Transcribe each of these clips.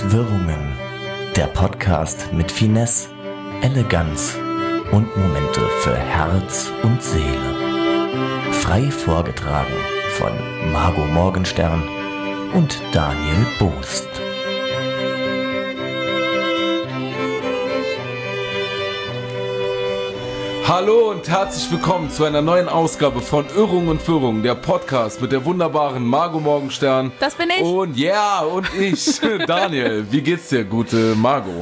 Wirrungen, der Podcast mit Finesse, Eleganz und Momente für Herz und Seele. Frei vorgetragen von Margot Morgenstern und Daniel Boost. Hallo und herzlich willkommen zu einer neuen Ausgabe von Irrung und Wirrung, der Podcast mit der wunderbaren Margot Morgenstern. Das bin ich. Und ich, Daniel. Wie geht's dir, gute Margot?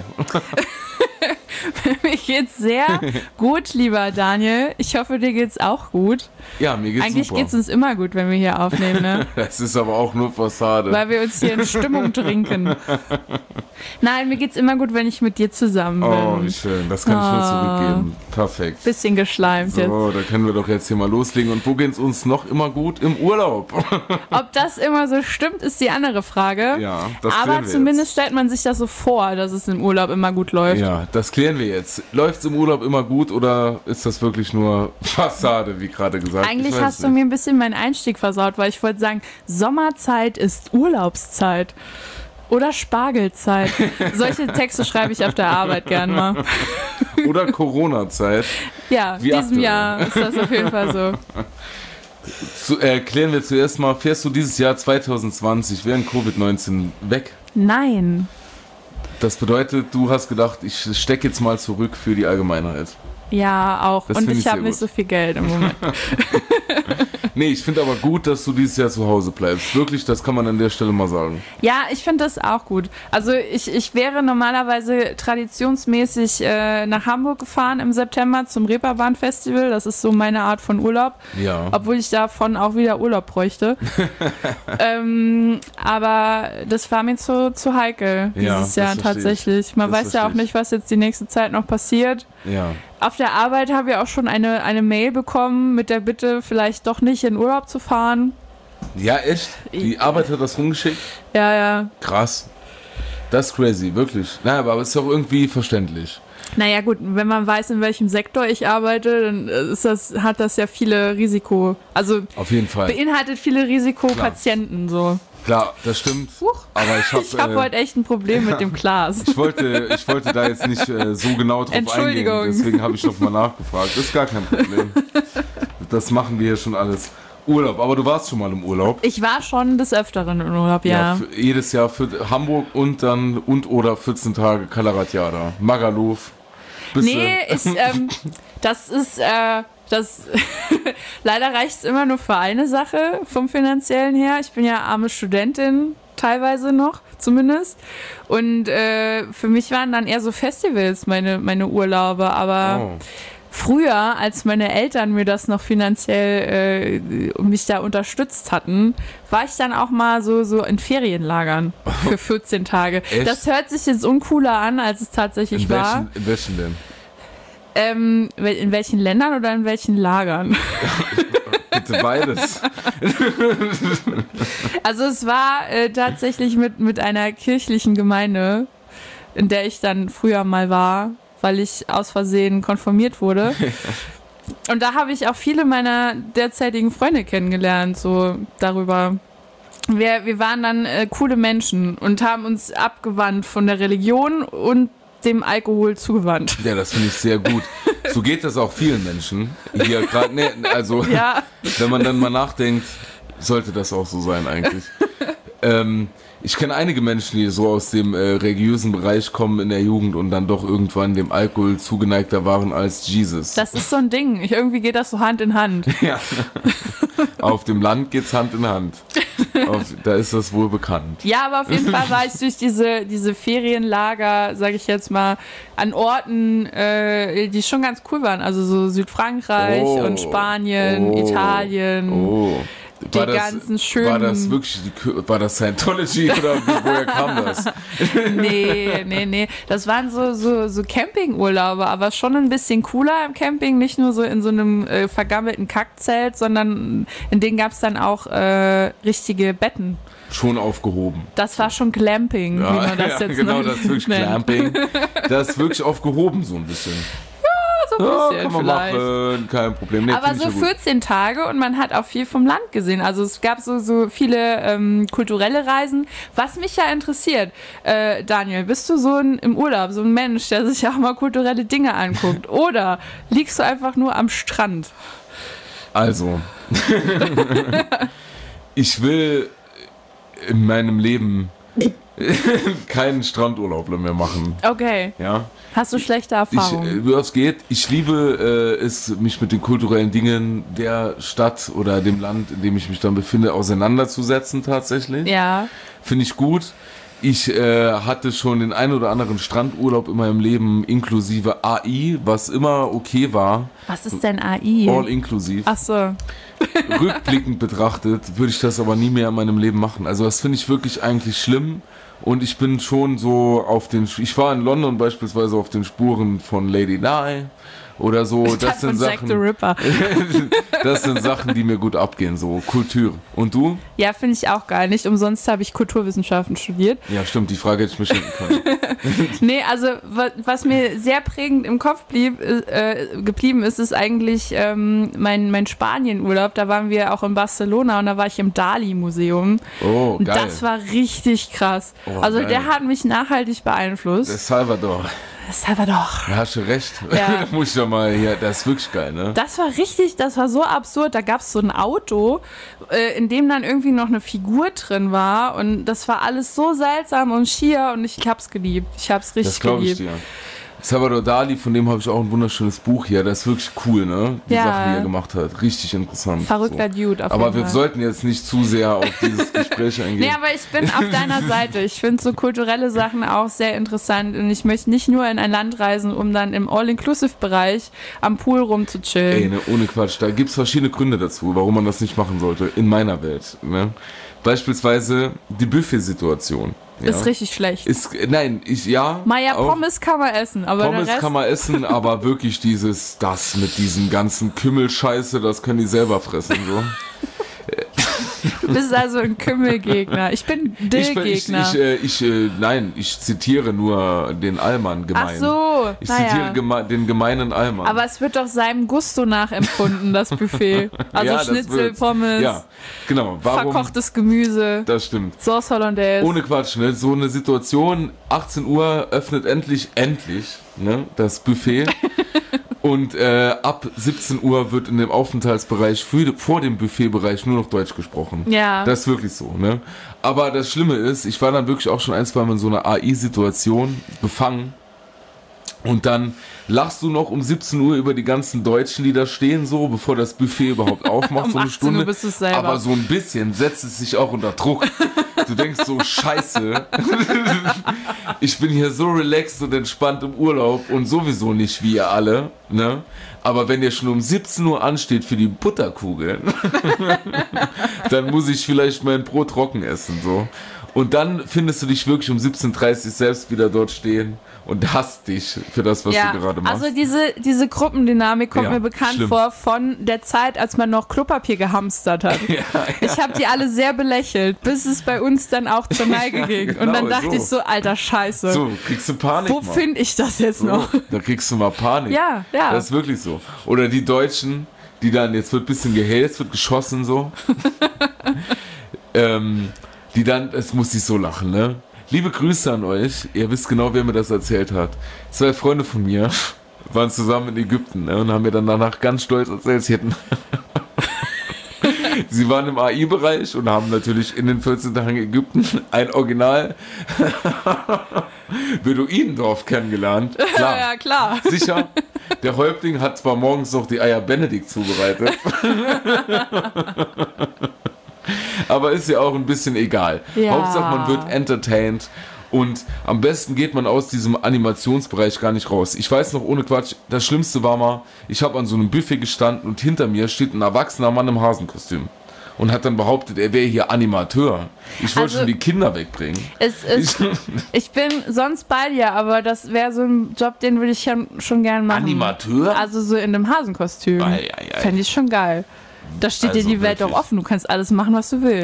Mir geht's sehr gut, lieber Daniel. Ich hoffe, dir geht's auch gut. Ja, mir geht's Eigentlich super. Geht's uns immer gut, wenn wir hier aufnehmen, ne? Das ist aber auch nur Fassade. Weil wir uns hier in Stimmung trinken. Nein, mir geht's immer gut, wenn ich mit dir zusammen bin. Oh, wie schön. Das kann ich nur zurückgeben. Perfekt. Bisschen geschleimt jetzt. So, da können wir doch jetzt hier mal loslegen. Und wo geht's uns noch immer gut? Im Urlaub. Ob das immer so stimmt, ist die andere Frage. Ja, das klären Aber wir zumindest jetzt. stellt man sich das so vor, dass es im Urlaub immer gut läuft. Ja, das klären wir jetzt. Läuft's im Urlaub immer gut oder ist das wirklich nur Fassade, wie gerade gesagt? Eigentlich hast du mir ein bisschen meinen Einstieg versaut, weil ich wollte sagen, Sommerzeit ist Urlaubszeit. Oder Spargelzeit. Solche Texte schreibe ich auf der Arbeit gern mal. Oder Corona-Zeit. Ja, in Wie diesem aktuell. Jahr ist das auf jeden Fall so. Klären wir zuerst mal, fährst du dieses Jahr 2020 während Covid-19 weg? Nein. Das bedeutet, du hast gedacht, ich stecke jetzt mal zurück für die Allgemeinheit. Ja, auch. Das Und finde ich ich habe sehr nicht gut. so viel Geld im Moment. Nee, ich finde aber gut, dass du dieses Jahr zu Hause bleibst. Wirklich, das kann man an der Stelle mal sagen. Ja, ich finde das auch gut. Also ich wäre normalerweise traditionsmäßig nach Hamburg gefahren im September zum Reeperbahn-Festival. Das ist so meine Art von Urlaub. Ja. Obwohl ich davon auch wieder Urlaub bräuchte. Aber das war mir zu heikel Ja, dieses Jahr das verstehe ich. tatsächlich. Man Das weiß ja auch verstehe ich. nicht, was jetzt die nächste Zeit noch passiert. Ja. Auf der Arbeit habe ich auch schon eine Mail bekommen mit der Bitte, vielleicht doch nicht in Urlaub zu fahren. Ja, echt? Die Arbeit hat das rumgeschickt? Ja. Krass. Das ist crazy, wirklich. Na, aber es ist auch irgendwie verständlich. Naja gut, wenn man weiß, in welchem Sektor ich arbeite, dann hat das ja viele Auf jeden Fall. beinhaltet viele Risikopatienten so. Klar, das stimmt. Aber Ich habe heute echt ein Problem mit dem Glas. Ich wollte da jetzt nicht so genau drauf Entschuldigung. eingehen, deswegen habe ich noch mal nachgefragt. Das ist gar kein Problem. Das machen wir hier schon alles. Urlaub, aber du warst schon mal im Urlaub. Ich war schon des Öfteren im Urlaub, ja. Jedes Jahr für Hamburg und dann oder 14 Tage Kalaratjada. Magaluf. Das ist, leider reicht es immer nur für eine Sache vom Finanziellen her. Ich bin ja arme Studentin, teilweise noch, zumindest. Und für mich waren dann eher so Festivals meine Urlaube, aber früher, als meine Eltern mir das noch finanziell mich da unterstützt hatten, war ich dann auch mal so in Ferienlagern für 14 Tage. Echt? Das hört sich jetzt uncooler an, als es tatsächlich war. In welchen denn? In welchen Ländern oder in welchen Lagern? Bitte beides. Also es war tatsächlich mit einer kirchlichen Gemeinde, in der ich dann früher mal war, weil ich aus Versehen konfirmiert wurde. Und da habe ich auch viele meiner derzeitigen Freunde kennengelernt, so darüber. Wir waren dann coole Menschen und haben uns abgewandt von der Religion und dem Alkohol zugewandt. Ja, das finde ich sehr gut. So geht das auch vielen Menschen. Hier gerade, Ja. wenn man dann mal nachdenkt, sollte das auch so sein eigentlich. Ich kenne einige Menschen, die so aus dem religiösen Bereich kommen in der Jugend und dann doch irgendwann dem Alkohol zugeneigter waren als Jesus. Das ist so ein Ding. Irgendwie geht das so Hand in Hand. Ja. Auf dem Land geht's Hand in Hand. Da ist das wohl bekannt. Ja, aber auf jeden Fall war ich durch diese Ferienlager, sage ich jetzt mal, an Orten, die schon ganz cool waren. Also so Südfrankreich und Spanien, Italien. Ganzen schönen... War das Scientology oder woher kam das? Nee. Das waren so Campingurlaube, aber schon ein bisschen cooler im Camping. Nicht nur so in so einem vergammelten Kackzelt, sondern in denen gab es dann auch richtige Betten. Schon aufgehoben. Das war schon Glamping, wie man das jetzt genau, nennt. das ist wirklich Glamping. Das ist wirklich aufgehoben so ein bisschen. So so ein bisschen kann man vielleicht. machen, kein Problem. Nee, Aber find ich so ja gut. 14 Tage und man hat auch viel vom Land gesehen. Also es gab so viele kulturelle Reisen. Was mich ja interessiert, Daniel, bist du so im Urlaub, so ein Mensch, der sich auch mal kulturelle Dinge anguckt? Oder liegst du einfach nur am Strand? Also, ich will in meinem Leben keinen Strandurlaub mehr machen. Okay. Ja. Hast du schlechte Erfahrungen? Was geht? Ich liebe es, mich mit den kulturellen Dingen der Stadt oder dem Land, in dem ich mich dann befinde, auseinanderzusetzen tatsächlich. Ja. Finde ich gut. Ich hatte schon den ein oder anderen Strandurlaub in meinem Leben inklusive AI, was immer okay war. Was ist denn AI? All inklusiv. Ach so. Rückblickend betrachtet würde ich das aber nie mehr in meinem Leben machen. Also das finde ich wirklich eigentlich schlimm. Und ich bin schon so ich war in London beispielsweise auf den Spuren von Lady Di oder so. Das sind Jack the Ripper. Das sind Sachen, die mir gut abgehen, so Kultur. Und du? Ja, finde ich auch geil. Nicht umsonst habe ich Kulturwissenschaften studiert. Ja, stimmt, die Frage hätte ich mir schenken können. Nee, also was mir sehr prägend im Kopf geblieben ist, ist eigentlich mein Spanien-Urlaub. Da waren wir auch in Barcelona und da war ich im Dali-Museum. Oh, und geil. das war richtig krass. Oh, also geil. der hat mich nachhaltig beeinflusst. Salvador. Salvador. Da hast du recht. Ja. Da muss ich doch mal hier, das ist wirklich geil, ne? Das war so absurd. Da gab es so ein Auto, in dem dann irgendwie noch eine Figur drin war. Und das war alles so seltsam und schier und ich hab's geliebt. Ich hab's richtig Das glaube ich geliebt. dir. Salvador Dali, von dem habe ich auch ein wunderschönes Buch hier. Das ist wirklich cool, ne? Die Ja. Sachen, die er gemacht hat. Richtig interessant. Verrückter Dude auf Aber jeden wir Fall. sollten jetzt nicht zu sehr auf dieses Gespräch eingehen. Nee, aber ich bin auf deiner Seite. Ich finde so kulturelle Sachen auch sehr interessant und ich möchte nicht nur in ein Land reisen, um dann im All-Inclusive-Bereich am Pool rumzuchillen. Ey, ne, ohne Quatsch. Da gibt es verschiedene Gründe dazu, warum man das nicht machen sollte. In meiner Welt. Ne? Beispielsweise die Buffet-Situation. Ja? Ist richtig schlecht. Auch. Pommes kann man essen, aber der Pommes Rest... kann man essen, aber wirklich das mit diesem ganzen Kümmelscheiße, das können die selber fressen, so. Du bist also ein Kümmelgegner. Ich bin Dill-Gegner. Ich zitiere nur den Allmann gemein. Ach so, Ich zitiere den gemeinen Allmann. Aber es wird doch seinem Gusto nachempfunden, das Buffet. Also Ja, das Schnitzel, wird's. Pommes, Ja, genau. Warum? verkochtes Gemüse, Das stimmt. Sauce Hollandaise. Ohne Quatsch, ne? So eine Situation, 18 Uhr öffnet endlich, ne? Das Buffet. Und ab 17 Uhr wird in dem Aufenthaltsbereich vor dem Buffetbereich nur noch Deutsch gesprochen. Ja. Das ist wirklich so, ne? Aber das Schlimme ist, ich war dann wirklich auch schon ein, zwei Mal in so einer AI-Situation befangen. Und dann lachst du noch um 17 Uhr über die ganzen Deutschen, die da stehen, so, bevor das Buffet überhaupt aufmacht, Um so eine 18 Uhr Stunde. bist du's selber. Aber so ein bisschen setzt es sich auch unter Druck. Du denkst so, scheiße, ich bin hier so relaxed und entspannt im Urlaub und sowieso nicht wie ihr alle, ne? Aber wenn ihr schon um 17 Uhr ansteht für die Butterkugeln, dann muss ich vielleicht mein Brot trocken essen, so. Und dann findest du dich wirklich um 17:30 Uhr selbst wieder dort stehen und hasst dich für das, was du gerade machst. Also diese Gruppendynamik kommt Ja, mir bekannt schlimm. vor von der Zeit, als man noch Klopapier gehamstert hat. Ich habe die alle sehr belächelt, bis es bei uns dann auch zur Neige ging. genau Und dann dachte so. ich so, alter Scheiße, So, kriegst du Panik, wo Mann. finde ich das jetzt noch? So, da kriegst du mal Panik. Ja. Das ist wirklich so. Oder die Deutschen, die dann, jetzt wird ein bisschen gehetzt, wird geschossen so. Die dann, es muss ich so lachen, ne? Liebe Grüße an euch. Ihr wisst genau, wer mir das erzählt hat. 2 Freunde von mir waren zusammen in Ägypten, ne? Und haben mir dann danach ganz stolz erzählt, sie waren im AI-Bereich und haben natürlich in den 14 Tagen Ägypten ein Original Beduinendorf kennengelernt. Klar. Ja, klar. Sicher. Der Häuptling hat zwar morgens noch die Eier Benedikt zubereitet, aber ist ja auch ein bisschen egal. Ja. Hauptsache man wird entertained und am besten geht man aus diesem Animationsbereich gar nicht raus. Ich weiß noch, ohne Quatsch, das Schlimmste war mal, ich habe an so einem Buffet gestanden und hinter mir steht ein erwachsener Mann im Hasenkostüm und hat dann behauptet, er wäre hier Animateur. Ich wollte Also- schon die Kinder wegbringen. Ich bin sonst bei dir, aber das wäre so ein Job, den würde ich schon gern machen. Animateur? Also so in einem Hasenkostüm. Ei. Fände ich schon geil. Da steht dir Also die Welt wirklich. doch offen. Du kannst alles machen, was du willst.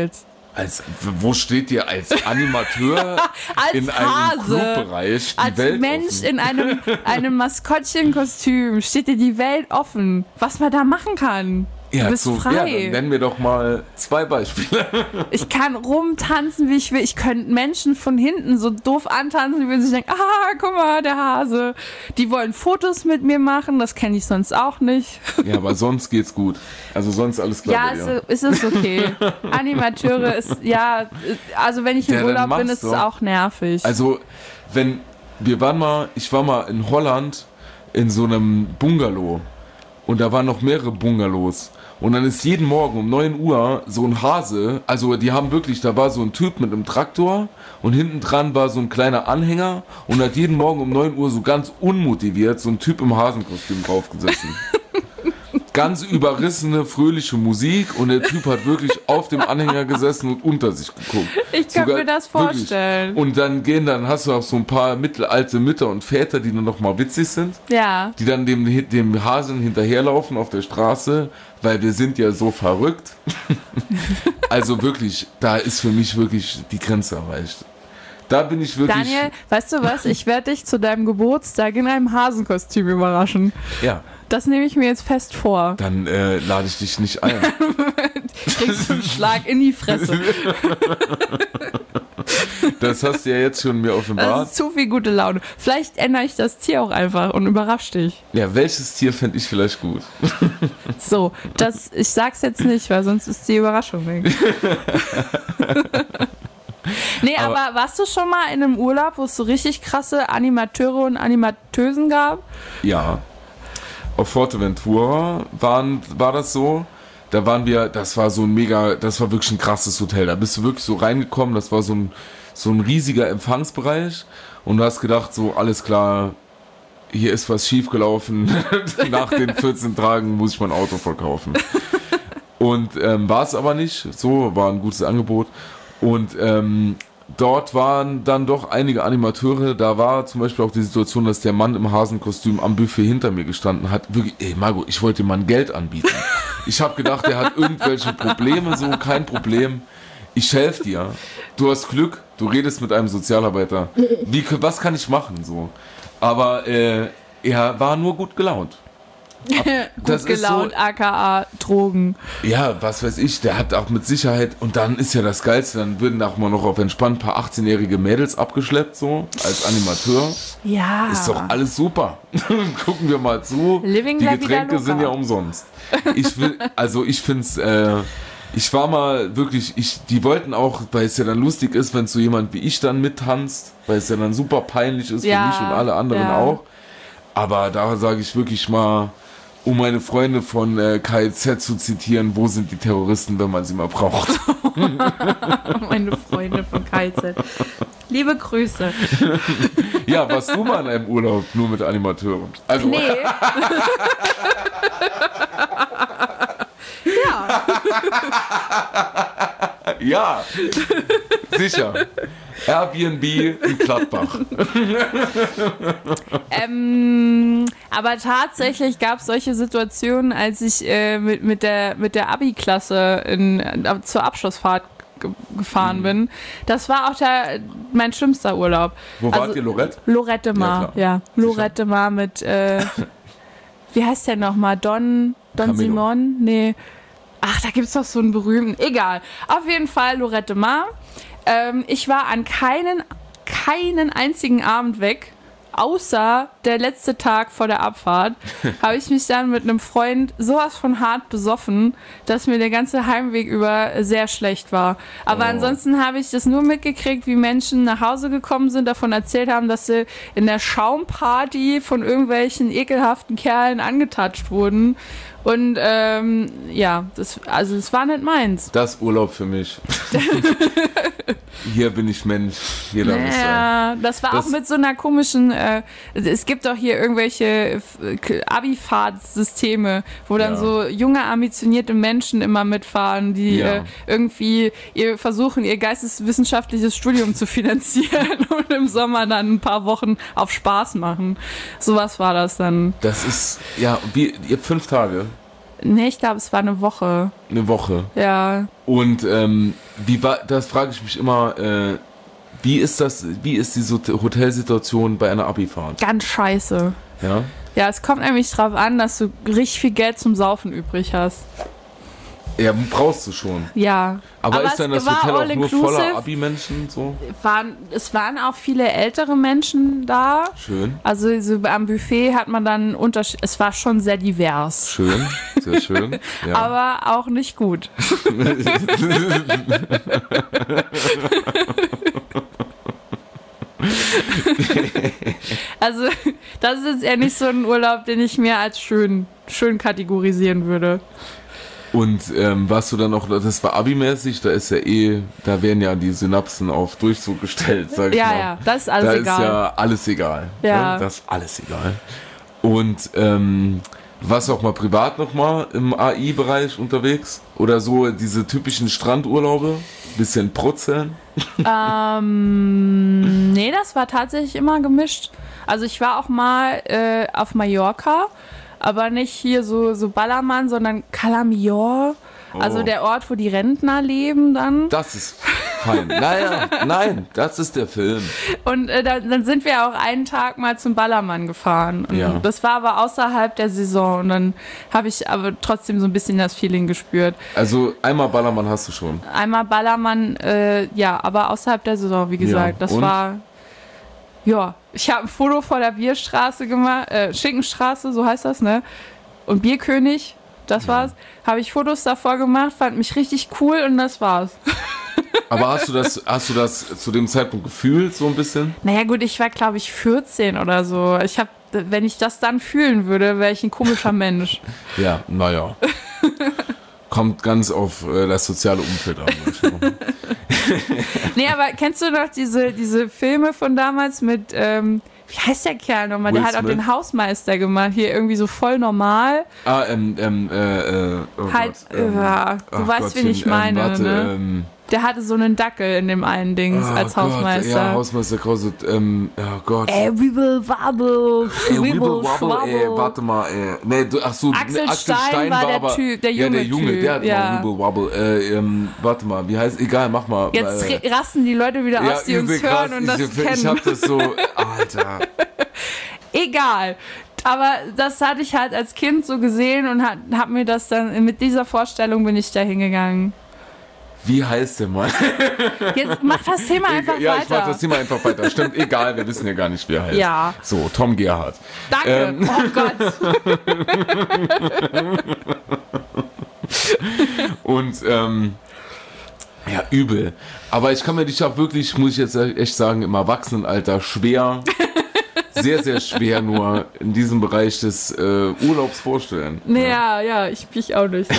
Wo steht ihr als Animateur Als in einem Hase. Clubbereich die Als Welt Mensch offen? in einem Maskottchenkostüm steht dir die Welt offen, was man da machen kann. Du bist frei. Ja, dann nennen wir doch mal 2 Beispiele. Ich kann rumtanzen, wie ich will. Ich könnte Menschen von hinten so doof antanzen, wie sie denken, guck mal, der Hase. Die wollen Fotos mit mir machen, das kenne ich sonst auch nicht. Ja, aber sonst geht's gut. Also sonst alles klar bei dir. Es ist okay. Animateure ist, also wenn ich im Ja, dann Urlaub bin, mach's ist es doch. auch nervig. Also, ich war mal in Holland in so einem Bungalow und da waren noch mehrere Bungalows und dann ist jeden Morgen um 9 Uhr so ein Hase, also die haben wirklich, da war so ein Typ mit einem Traktor und hinten dran war so ein kleiner Anhänger und hat jeden Morgen um 9 Uhr so ganz unmotiviert so ein Typ im Hasenkostüm draufgesessen. Ganz überrissene, fröhliche Musik und der Typ hat wirklich auf dem Anhänger gesessen und unter sich geguckt. Ich kann mir das vorstellen. Wirklich. Und dann hast du auch so ein paar mittelalte Mütter und Väter, die dann noch mal witzig sind, Ja. die dann dem Hasen hinterherlaufen auf der Straße, weil wir sind ja so verrückt. Also wirklich, da ist für mich wirklich die Grenze erreicht. Da bin ich wirklich... Daniel, weißt du was? Ich werde dich zu deinem Geburtstag in einem Hasenkostüm überraschen. Ja, Das nehme ich mir jetzt fest vor. dann lade ich dich nicht ein. Kriegst du einen Schlag in die Fresse. Das hast du ja jetzt schon mir Das offenbart. ist zu viel gute Laune. Vielleicht ändere ich das Tier auch einfach und überrasche dich. Ja, welches Tier fände ich vielleicht gut? So, ich sag's jetzt nicht, weil sonst ist die Überraschung weg. Nee, aber warst du schon mal in einem Urlaub, wo es so richtig krasse Animateure und Animateusen gab? Ja. Auf Fuerteventura war das so. Da waren wir, das war wirklich ein krasses Hotel. Da bist du wirklich so reingekommen, das war so ein riesiger Empfangsbereich und du hast gedacht, so alles klar, hier ist was schiefgelaufen. Nach den 14 Tagen muss ich mein Auto verkaufen. Und war es aber nicht. So, war ein gutes Angebot. Und dort waren dann doch einige Animateure. Da war zum Beispiel auch die Situation, dass der Mann im Hasenkostüm am Buffet hinter mir gestanden hat. Wirklich, ey Margot, ich wollte ihm mal Geld anbieten. Ich habe gedacht, er hat irgendwelche Probleme, so, kein Problem. Ich helfe dir. Du hast Glück, du redest mit einem Sozialarbeiter. Was kann ich machen, so? Aber er war nur gut gelaunt. Gut gelaunt, aka Drogen. Ja, was weiß ich, der hat auch mit Sicherheit, und dann ist ja das Geilste, dann würden auch mal noch auf entspannt ein paar 18-jährige Mädels abgeschleppt, so, als Animateur. Ja. Ist doch alles super. Gucken wir mal zu. Living Die la vida Getränke loca. sind ja umsonst. Ich find's, ich war mal wirklich, die wollten auch, weil es ja dann lustig ist, wenn so jemand wie ich dann mittanzt, weil es ja dann super peinlich ist für mich und alle anderen auch. Aber da sage ich wirklich mal, um meine Freunde von KIZ zu zitieren, wo sind die Terroristen, wenn man sie mal braucht? Meine Freunde von KIZ. Liebe Grüße. Ja, warst du mal in einem Urlaub nur mit Animateuren? Also, Nee. Ja. ja, sicher. Airbnb in Gladbach. Aber tatsächlich gab es solche Situationen, als ich mit der Abi-Klasse zur Abschlussfahrt gefahren bin. Das war auch mein schlimmster Urlaub. Wo wart ihr, Lorette? Lorette Mar, ja. Lorette Mar mit, wie heißt der nochmal? Don Camilo. Simon? Nee. Ach, da gibt es doch so einen berühmten. Egal. Auf jeden Fall Lorette Mar. Ich war an keinen einzigen Abend weg, außer der letzte Tag vor der Abfahrt, habe ich mich dann mit einem Freund sowas von hart besoffen, dass mir der ganze Heimweg über sehr schlecht war. Aber ansonsten habe ich das nur mitgekriegt, wie Menschen nach Hause gekommen sind, davon erzählt haben, dass sie in der Schaumparty von irgendwelchen ekelhaften Kerlen angetatscht wurden. Und das war nicht meins. Das Urlaub für mich. Hier bin ich Mensch. Hier darf ich sein. Ja, das war auch mit so einer komischen, es gibt doch hier irgendwelche Abi-Fahrtsysteme, wo dann so junge, ambitionierte Menschen immer mitfahren, die irgendwie versuchen, ihr geisteswissenschaftliches Studium zu finanzieren und im Sommer dann ein paar Wochen auf Spaß machen. Sowas war das dann. Das ist, ihr habt 5 Tage. Nee, ich glaube, es war eine Woche. Eine Woche. Ja. Und das frage ich mich immer, wie ist die Hotelsituation bei einer Abifahrt? Ganz scheiße. Ja? Ja, es kommt nämlich drauf an, dass du richtig viel Geld zum Saufen übrig hast. Ja, brauchst du schon. Ja. Aber ist dann das Hotel auch nur voller Abi-Menschen? So? Es waren auch viele ältere Menschen da. Schön. Also so am Buffet hat man dann Unterschied. Es war schon sehr divers. Schön, sehr schön. Ja. Aber auch nicht gut. Also das ist jetzt eher nicht so ein Urlaub, den ich mir als schön kategorisieren würde. Und warst du dann auch, das war Abi-mäßig, da werden ja die Synapsen auf Durchzug gestellt, sag ich mal. Ja, das ist alles egal. Da ist ja alles egal. Ja. Ne? Das ist alles egal. Und warst du auch mal privat nochmal im AI-Bereich unterwegs? Oder so diese typischen Strandurlaube? Bisschen prutzeln? Nee, das war tatsächlich immer gemischt. Also ich war auch mal auf Mallorca, aber nicht hier so Ballermann, sondern Cala Millor. Also der Ort, wo die Rentner leben dann. Das ist fein. Nein, das ist der Film. Und dann sind wir auch einen Tag mal zum Ballermann gefahren. Und Ja. das war aber außerhalb der Saison. Und dann habe ich aber trotzdem so ein bisschen das Feeling gespürt. Also einmal Ballermann hast du schon. Einmal Ballermann, ja, aber außerhalb der Saison, wie gesagt. Ja. Das Und? war... Ja, ich habe ein Foto vor der Bierstraße gemacht, Schinkenstraße, so heißt das, ne? Und Bierkönig, das war's. Habe ich Fotos davor gemacht, fand mich richtig cool und das war's. Aber hast du das zu dem Zeitpunkt gefühlt, so ein bisschen? Naja gut, ich war glaube ich 14 oder so. Wenn ich das dann fühlen würde, wäre ich ein komischer Mensch. Ja, naja. Kommt ganz auf das soziale Umfeld an. Nee, aber kennst du noch diese Filme von damals mit, wie heißt der Kerl nochmal? Der hat auch den Hausmeister gemacht, hier irgendwie so voll normal. Oh Halt, Gott, ja, du weißt, wen ich meine, warte, ne? Der hatte so einen Dackel in dem einen Dings als Hausmeister. Ja, Hausmeister Krause, oh Gott. Wibble Wabble, Wibble Schwabble. Warte mal, nee, Axel Stein war der aber, Typ, der junge ja, der Junge, Typ, der hat ja. noch Wibble Wabble, warte mal, wie heißt, egal, mach mal. Jetzt rasten die Leute wieder aus, die uns übel hören und das kennen. Ich hab das so, Alter. Egal. Aber das hatte ich halt als Kind so gesehen und hab mir das dann, mit dieser Vorstellung bin ich da hingegangen. Wie heißt der Mann? Jetzt mach das Thema einfach weiter. Ja, ich mach das Thema einfach weiter. Stimmt, egal, wir wissen ja gar nicht, wie er heißt. Ja. So, Tom Gerhardt. Danke. Oh Gott. Und, ja, übel. Aber ich kann mir dich auch wirklich, muss ich jetzt echt sagen, im Erwachsenenalter sehr, sehr schwer nur in diesem Bereich des Urlaubs vorstellen. Naja, ja, ich auch nicht.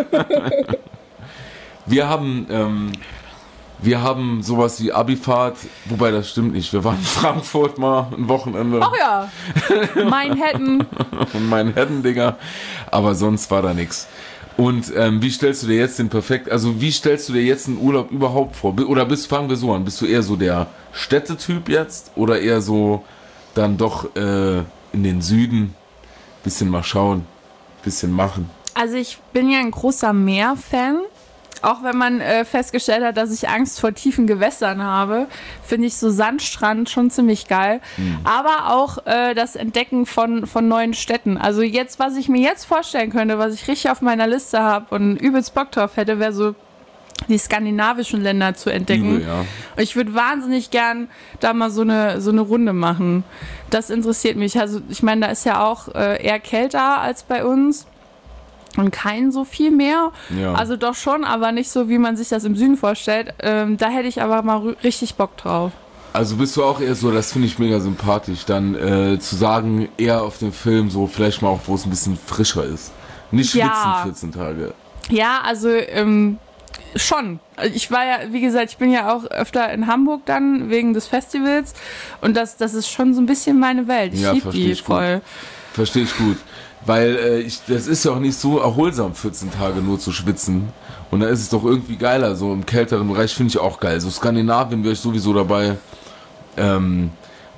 Wir haben sowas wie Abifahrt, wobei das stimmt nicht. Wir waren in Frankfurt mal ein Wochenende. Ach ja, Manhattan. Digga. Aber sonst war da nichts. Und wie stellst du dir jetzt einen Urlaub überhaupt vor? Oder fangen wir so an, bist du eher so der Städtetyp jetzt? Oder eher so dann doch in den Süden? Bisschen mal schauen, bisschen machen. Also ich bin ja ein großer Meer-Fan. Auch wenn man festgestellt hat, dass ich Angst vor tiefen Gewässern habe, finde ich so Sandstrand schon ziemlich geil. Aber auch das Entdecken von neuen Städten. Also jetzt, was ich mir jetzt vorstellen könnte, was ich richtig auf meiner Liste habe und übelst Bock drauf hätte, wäre so die skandinavischen Länder zu entdecken. Übel, ja. Und ich würde wahnsinnig gern da mal so eine Runde machen. Das interessiert mich. Also ich meine, da ist ja auch eher kälter als bei uns. Und kein so viel mehr. Ja. Also doch schon, aber nicht so, wie man sich das im Süden vorstellt. Da hätte ich aber mal richtig Bock drauf. Also bist du auch eher so, das finde ich mega sympathisch, dann zu sagen, eher auf dem Film so, vielleicht mal auch, wo es ein bisschen frischer ist. Nicht schwitzen 14 Tage. Ja, also schon. Ich war ja, wie gesagt, ich bin ja auch öfter in Hamburg dann, wegen des Festivals. Und das ist schon so ein bisschen meine Welt. Ich liebe die voll. Verstehe ich gut. Weil das ist ja auch nicht so erholsam, 14 Tage nur zu schwitzen. Und da ist es doch irgendwie geiler. So im kälteren Bereich finde ich auch geil. So Skandinavien wäre ich sowieso dabei.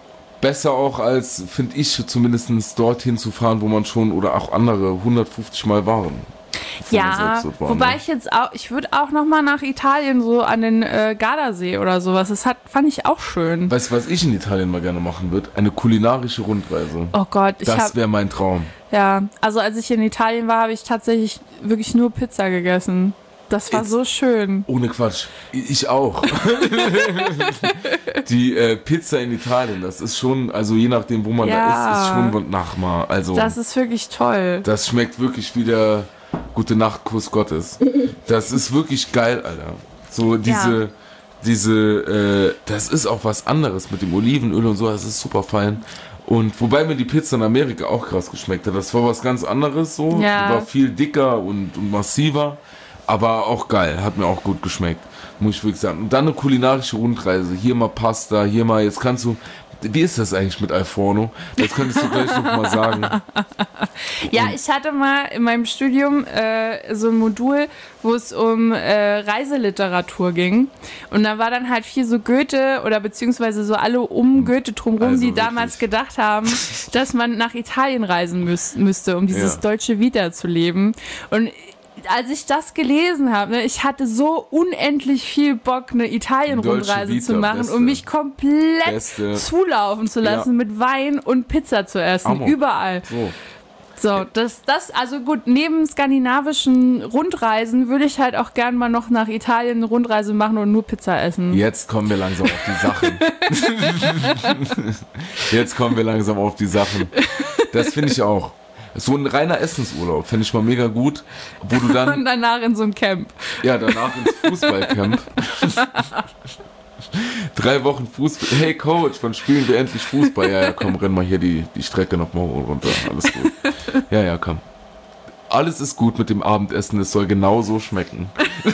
besser auch als, finde ich, zumindest dorthin zu fahren, wo man schon oder auch andere 150 Mal waren. Ja, wobei ich würde auch nochmal nach Italien, so an den Gardasee oder sowas. Fand ich auch schön. Weißt du, was ich in Italien mal gerne machen würde? Eine kulinarische Rundreise. Oh Gott, das wäre mein Traum. Ja, also als ich in Italien war, habe ich tatsächlich wirklich nur Pizza gegessen. Das war so schön. Ohne Quatsch. Ich auch. Die Pizza in Italien, das ist schon, also je nachdem, wo man da ist schon Nachmar. Also, das ist wirklich toll. Das schmeckt wirklich wie der Gute Nacht Kuss Gottes. Das ist wirklich geil, Alter. So das ist auch was anderes mit dem Olivenöl und so, das ist super fein. Und wobei mir die Pizza in Amerika auch krass geschmeckt hat. Das war was ganz anderes so. Ja. Die war viel dicker und massiver. Aber auch geil, hat mir auch gut geschmeckt, muss ich wirklich sagen. Und dann eine kulinarische Rundreise, hier mal Pasta, hier mal, jetzt kannst du, wie ist das eigentlich mit Alforno? Das könntest du gleich noch mal sagen. Ja, ich hatte mal in meinem Studium so ein Modul, wo es um Reiseliteratur ging. Und da war dann halt viel so Goethe oder beziehungsweise so alle um Goethe drumherum, also die damals gedacht haben, dass man nach Italien reisen müsste, um dieses deutsche Vita zu leben. Und als ich das gelesen habe, ich hatte so unendlich viel Bock, eine Italien-Rundreise zu machen und mich komplett zulaufen zu lassen mit Wein und Pizza zu essen, überall. So, also gut, neben skandinavischen Rundreisen würde ich halt auch gern mal noch nach Italien eine Rundreise machen und nur Pizza essen. Jetzt kommen wir langsam auf die Sachen. Das finde ich auch. So ein reiner Essensurlaub finde ich mal mega gut, wo du dann... Und danach in so ein Camp. Ja, danach ins Fußballcamp. 3 Wochen Fußball. Hey Coach, wann spielen wir endlich Fußball? Ja, komm, renn mal hier die Strecke nochmal runter. Alles gut. Ja, komm. Alles ist gut mit dem Abendessen, es soll genau so schmecken.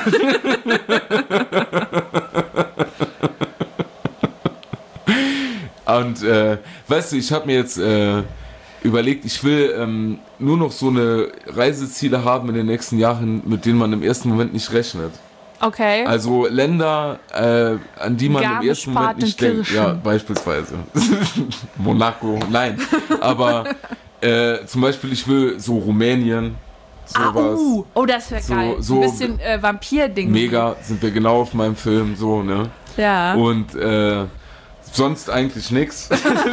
Und weißt du, ich habe mir jetzt... überlegt, ich will nur noch so eine Reiseziele haben in den nächsten Jahren, mit denen man im ersten Moment nicht rechnet. Okay. Also Länder, an die man im ersten Moment nicht denkt. Ja, beispielsweise. Monaco, nein. Aber zum Beispiel, ich will so Rumänien, sowas. Oh, das wäre geil. So ein bisschen Vampir-Ding. Mega, sind wir genau auf meinem Film, so, ne? Ja. Und sonst eigentlich nichts.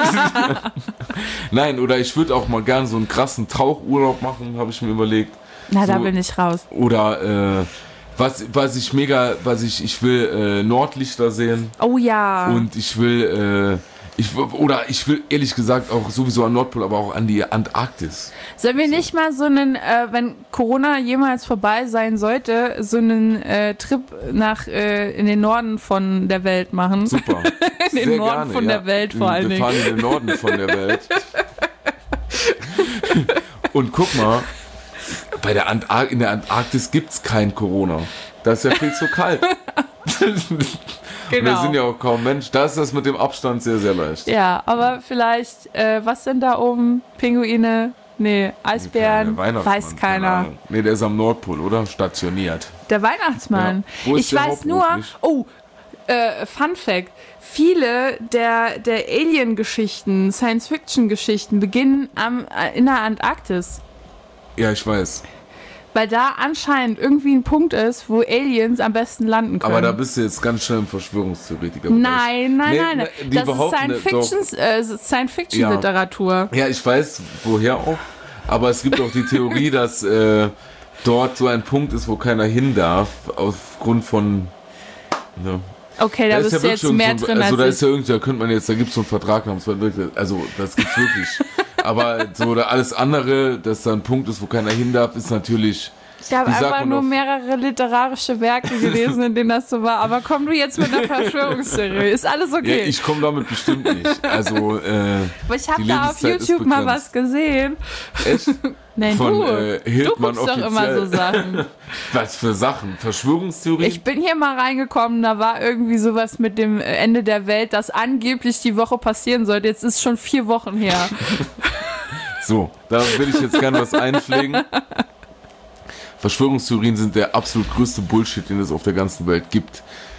Nein, oder ich würde auch mal gern so einen krassen Tauchurlaub machen, habe ich mir überlegt. Na, so, da bin ich raus. Oder ich will Nordlichter sehen. Oh ja. Und ich will ehrlich gesagt auch sowieso an Nordpol, aber auch an die Antarktis. Sollen wir nicht mal so einen, wenn Corona jemals vorbei sein sollte, so einen Trip in den Norden von der Welt machen? Super. In den Norden von der Welt vor allen Dingen. Wir fahren in den Norden von der Welt. Und guck mal, in der Antarktis gibt es kein Corona. Das ist ja viel zu kalt. Genau. Und wir sind ja auch kaum Mensch. Da ist das mit dem Abstand sehr, sehr leicht. Ja, aber vielleicht, was sind da oben? Pinguine? Nee, Eisbären? Weiß keiner. Nee, der ist am Nordpol, oder? Stationiert. Der Weihnachtsmann. Ja. Ich weiß nur, Fun Fact, viele der Alien-Geschichten, Science-Fiction-Geschichten beginnen in der Antarktis. Ja, ich weiß. Weil da anscheinend irgendwie ein Punkt ist, wo Aliens am besten landen können. Aber da bist du jetzt ganz schnell ein Verschwörungstheoretiker. Nein. Das ist Science-Fiction-Literatur. Ja, ich weiß, woher auch. Aber es gibt auch die Theorie, dass dort so ein Punkt ist, wo keiner hin darf, aufgrund von... Ne. Okay, da bist du jetzt mehr drin als da könnte man jetzt, da gibt es so einen Vertrag namens, also das gibt's wirklich. Aber so alles andere, dass da ein Punkt ist, wo keiner hin darf, ist natürlich... Ich habe einfach nur mehrere literarische Werke gelesen, in denen das so war. Aber komm du jetzt mit einer Verschwörungstheorie. Ist alles okay? Ja, ich komme damit bestimmt nicht. Also, aber ich habe da auf YouTube mal was gesehen. Echt? Nein, du guckst doch immer so Sachen. Was für Sachen? Verschwörungstheorien? Ich bin hier mal reingekommen, da war irgendwie sowas mit dem Ende der Welt, das angeblich die Woche passieren sollte. Jetzt ist schon 4 Wochen her. So, da will ich jetzt gerne was einpflegen. Verschwörungstheorien sind der absolut größte Bullshit, den es auf der ganzen Welt gibt.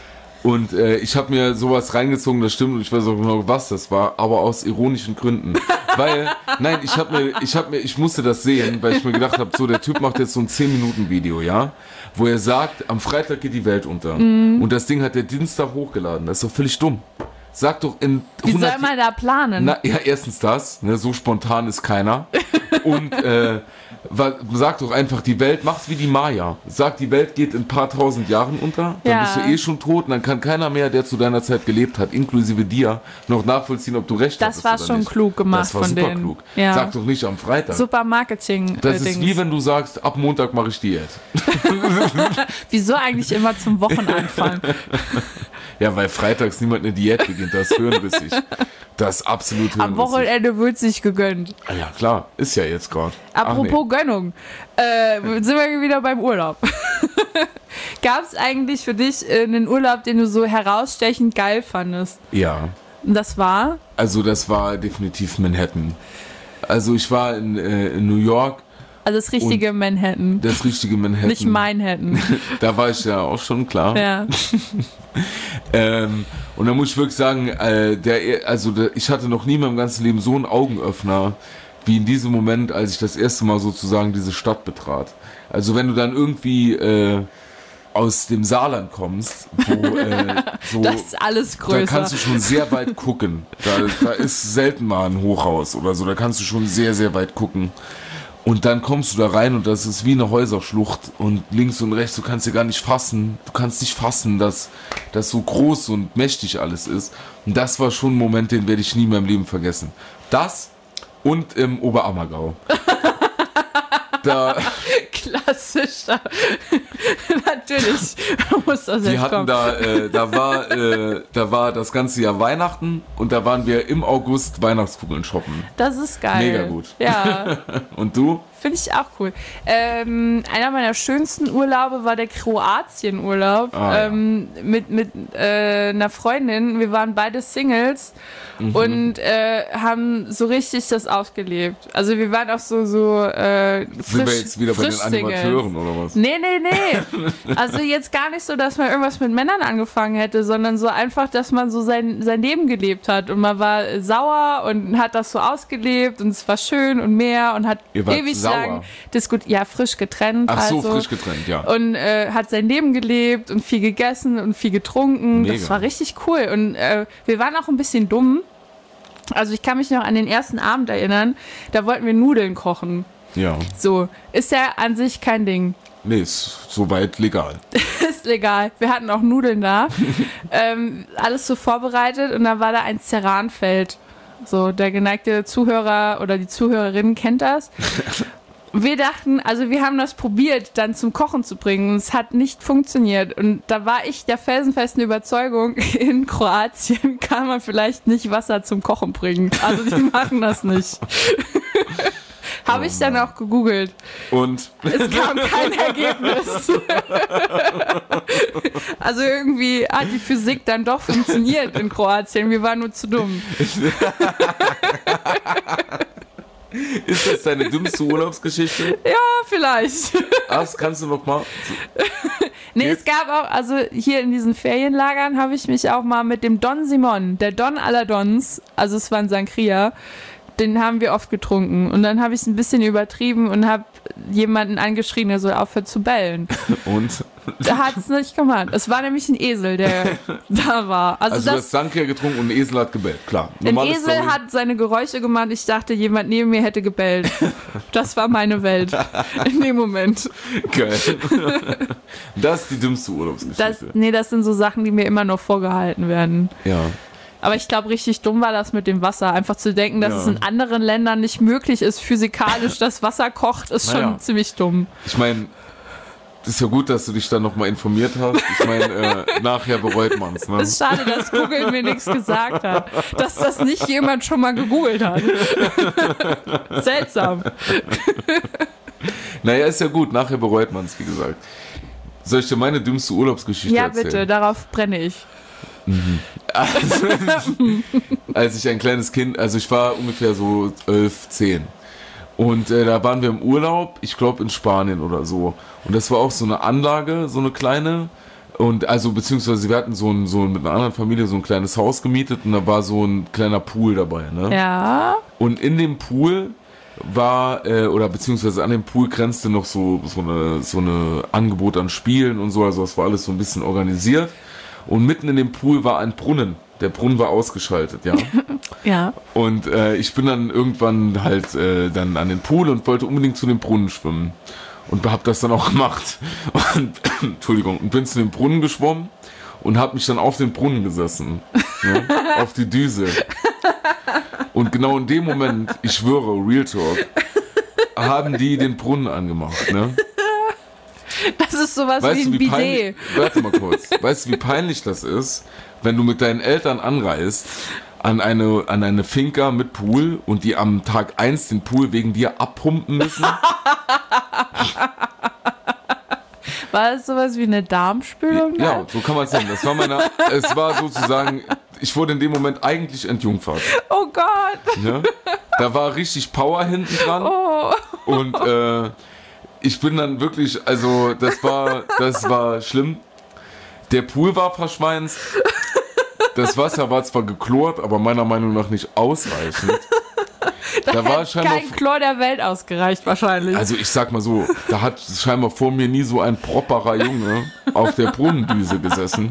Und ich habe mir sowas reingezogen, das stimmt, und ich weiß auch genau, was das war, aber aus ironischen Gründen. Weil, nein, ich musste das sehen, weil ich mir gedacht habe, so, der Typ macht jetzt so ein 10-Minuten-Video, ja, wo er sagt, am Freitag geht die Welt unter. Und das Ding hat der Dienstag hochgeladen. Das ist doch völlig dumm. Sag doch in 100... Wie soll man da planen? Na, ja, erstens das, ne, so spontan ist keiner. Und sag doch einfach, die Welt, mach's wie die Maya. Sag, die Welt geht in ein paar tausend Jahren unter, dann bist du eh schon tot und dann kann keiner mehr, der zu deiner Zeit gelebt hat, inklusive dir, noch nachvollziehen, ob du recht hast. Das war schon klug gemacht von denen. Das war super klug. Ja. Sag doch nicht am Freitag. Super Marketing. Das ist wie wenn du sagst, ab Montag mache ich Diät. Wieso eigentlich immer zum Wochenanfang? Ja, weil freitags niemand eine Diät beginnt, das ist hirnrissig. Das ist absolut hirnrissig. Am Wochenende wird sich gegönnt. Ja, klar, ist ja jetzt gerade. Apropos Gönnung, sind wir wieder beim Urlaub. Gab es eigentlich für dich einen Urlaub, den du so herausstechend geil fandest? Ja. Und das war? Also das war definitiv Manhattan. Also ich war in New York. Also das richtige Manhattan. Das richtige Manhattan. Nicht Manhattan. Da war ich ja auch schon, klar. Ja. Und da muss ich wirklich sagen, ich hatte noch nie in meinem ganzen Leben so einen Augenöffner, wie in diesem Moment, als ich das erste Mal sozusagen diese Stadt betrat. Also wenn du dann irgendwie aus dem Saarland kommst, wo so, das ist alles größer. Da kannst du schon sehr weit gucken. Da ist selten mal ein Hochhaus oder so, da kannst du schon sehr, sehr weit gucken. Und dann kommst du da rein und das ist wie eine Häuserschlucht und links und rechts, du kannst nicht fassen, dass das so groß und mächtig alles ist. Und das war schon ein Moment, den werde ich nie in meinem Leben vergessen. Das und im Oberammergau. Klassischer. Natürlich muss das die jetzt hatten kommen. Da war das ganze Jahr Weihnachten und da waren wir im August Weihnachtskugeln shoppen. Das ist geil. Mega gut. Ja. Und du? Finde ich auch cool. Einer meiner schönsten Urlaube war der Kroatien-Urlaub mit einer Freundin. Wir waren beide Singles und haben so richtig das ausgelebt. Also wir waren auch so sind wir jetzt wieder bei den Animateuren oder was? Nee. Also jetzt gar nicht so, dass man irgendwas mit Männern angefangen hätte, sondern so einfach, dass man so sein Leben gelebt hat. Und man war sauer und hat das so ausgelebt und es war schön und mehr und hat ewig lang diskutiert. Ja, frisch getrennt. Ach so, also. Frisch getrennt, ja. Und hat sein Leben gelebt und viel gegessen und viel getrunken. Mega. Das war richtig cool. Und wir waren auch ein bisschen dumm. Also ich kann mich noch an den ersten Abend erinnern, da wollten wir Nudeln kochen. Ja. So, ist ja an sich kein Ding. Nee, ist soweit legal. Ist legal. Wir hatten auch Nudeln da. Alles so vorbereitet und da war da ein Ceranfeld. So, der geneigte Zuhörer oder die Zuhörerin kennt das. Wir dachten, also wir haben das probiert, dann zum Kochen zu bringen. Und es hat nicht funktioniert. Und da war ich der felsenfesten Überzeugung, in Kroatien kann man vielleicht nicht Wasser zum Kochen bringen. Also die machen das nicht. Habe ich dann auch gegoogelt. Und? Es kam kein Ergebnis. Also irgendwie hat die Physik dann doch funktioniert in Kroatien. Wir waren nur zu dumm. Ist das deine dümmste Urlaubsgeschichte? Ja, vielleicht. Das kannst du noch mal. Nee, es gab auch, also hier in diesen Ferienlagern habe ich mich auch mal mit dem Don Simon, der Don aller Dons, also es war ein Sangria, den haben wir oft getrunken. Und dann habe ich es ein bisschen übertrieben und habe jemanden angeschrien, der soll aufhören zu bellen. Und? Der hat es nicht gemacht. Es war nämlich ein Esel, der da war. Also du hast Sangria getrunken und ein Esel hat gebellt, klar. Ein Esel hat seine Geräusche gemacht. Ich dachte, jemand neben mir hätte gebellt. Das war meine Welt in dem Moment. Geil. Das ist die dümmste Urlaubsgeschichte. Das sind so Sachen, die mir immer noch vorgehalten werden. Ja. Aber ich glaube, richtig dumm war das mit dem Wasser. Einfach zu denken, dass es in anderen Ländern nicht möglich ist, physikalisch, dass Wasser kocht, ist schon ziemlich dumm. Ich meine, das ist ja gut, dass du dich dann nochmal informiert hast. Ich meine, nachher bereut man es. Ne? Es ist schade, dass Google mir nichts gesagt hat. Dass das nicht jemand schon mal gegoogelt hat. Seltsam. Naja, ist ja gut, nachher bereut man es, wie gesagt. Soll ich dir meine dümmste Urlaubsgeschichte erzählen? Ja, bitte, darauf brenne ich. Also, als ich ein kleines Kind, also ich war ungefähr so 11, 10 und da waren wir im Urlaub, ich glaube in Spanien oder so, und das war auch so eine Anlage, so eine kleine, Und also, beziehungsweise wir hatten mit einer anderen Familie so ein kleines Haus gemietet und da war so ein kleiner Pool dabei, ne? Ja. Und in dem Pool war, beziehungsweise an dem Pool grenzte noch so eine Angebot an Spielen und so, also das war alles so ein bisschen organisiert. Und mitten in dem Pool war ein Brunnen. Der Brunnen war ausgeschaltet, ja. Ja. Und ich bin dann irgendwann halt dann an den Pool und wollte unbedingt zu dem Brunnen schwimmen. Und hab das dann auch gemacht. Und bin zu dem Brunnen geschwommen und hab mich dann auf den Brunnen gesessen. Ne? Auf die Düse. Und genau in dem Moment, ich schwöre, Real Talk, haben die den Brunnen angemacht, ne? Das ist sowas wie ein Bidet. Warte mal kurz. Weißt du, wie peinlich das ist, wenn du mit deinen Eltern anreist an eine Finca mit Pool und die am Tag 1 den Pool wegen dir abpumpen müssen? War das sowas wie eine Darmspülung? Ja, so kann man es nennen. Es war sozusagen, ich wurde in dem Moment eigentlich entjungfert. Oh Gott. Ne? Da war richtig Power hinten dran. Oh. Und ich bin dann wirklich, also das war schlimm. Der Pool war verschweinst. Das Wasser war zwar geklort, aber meiner Meinung nach nicht ausreichend. Da war scheinbar kein Chlor der Welt ausgereicht wahrscheinlich. Also ich sag mal so, da hat scheinbar vor mir nie so ein properer Junge auf der Brunnendüse gesessen.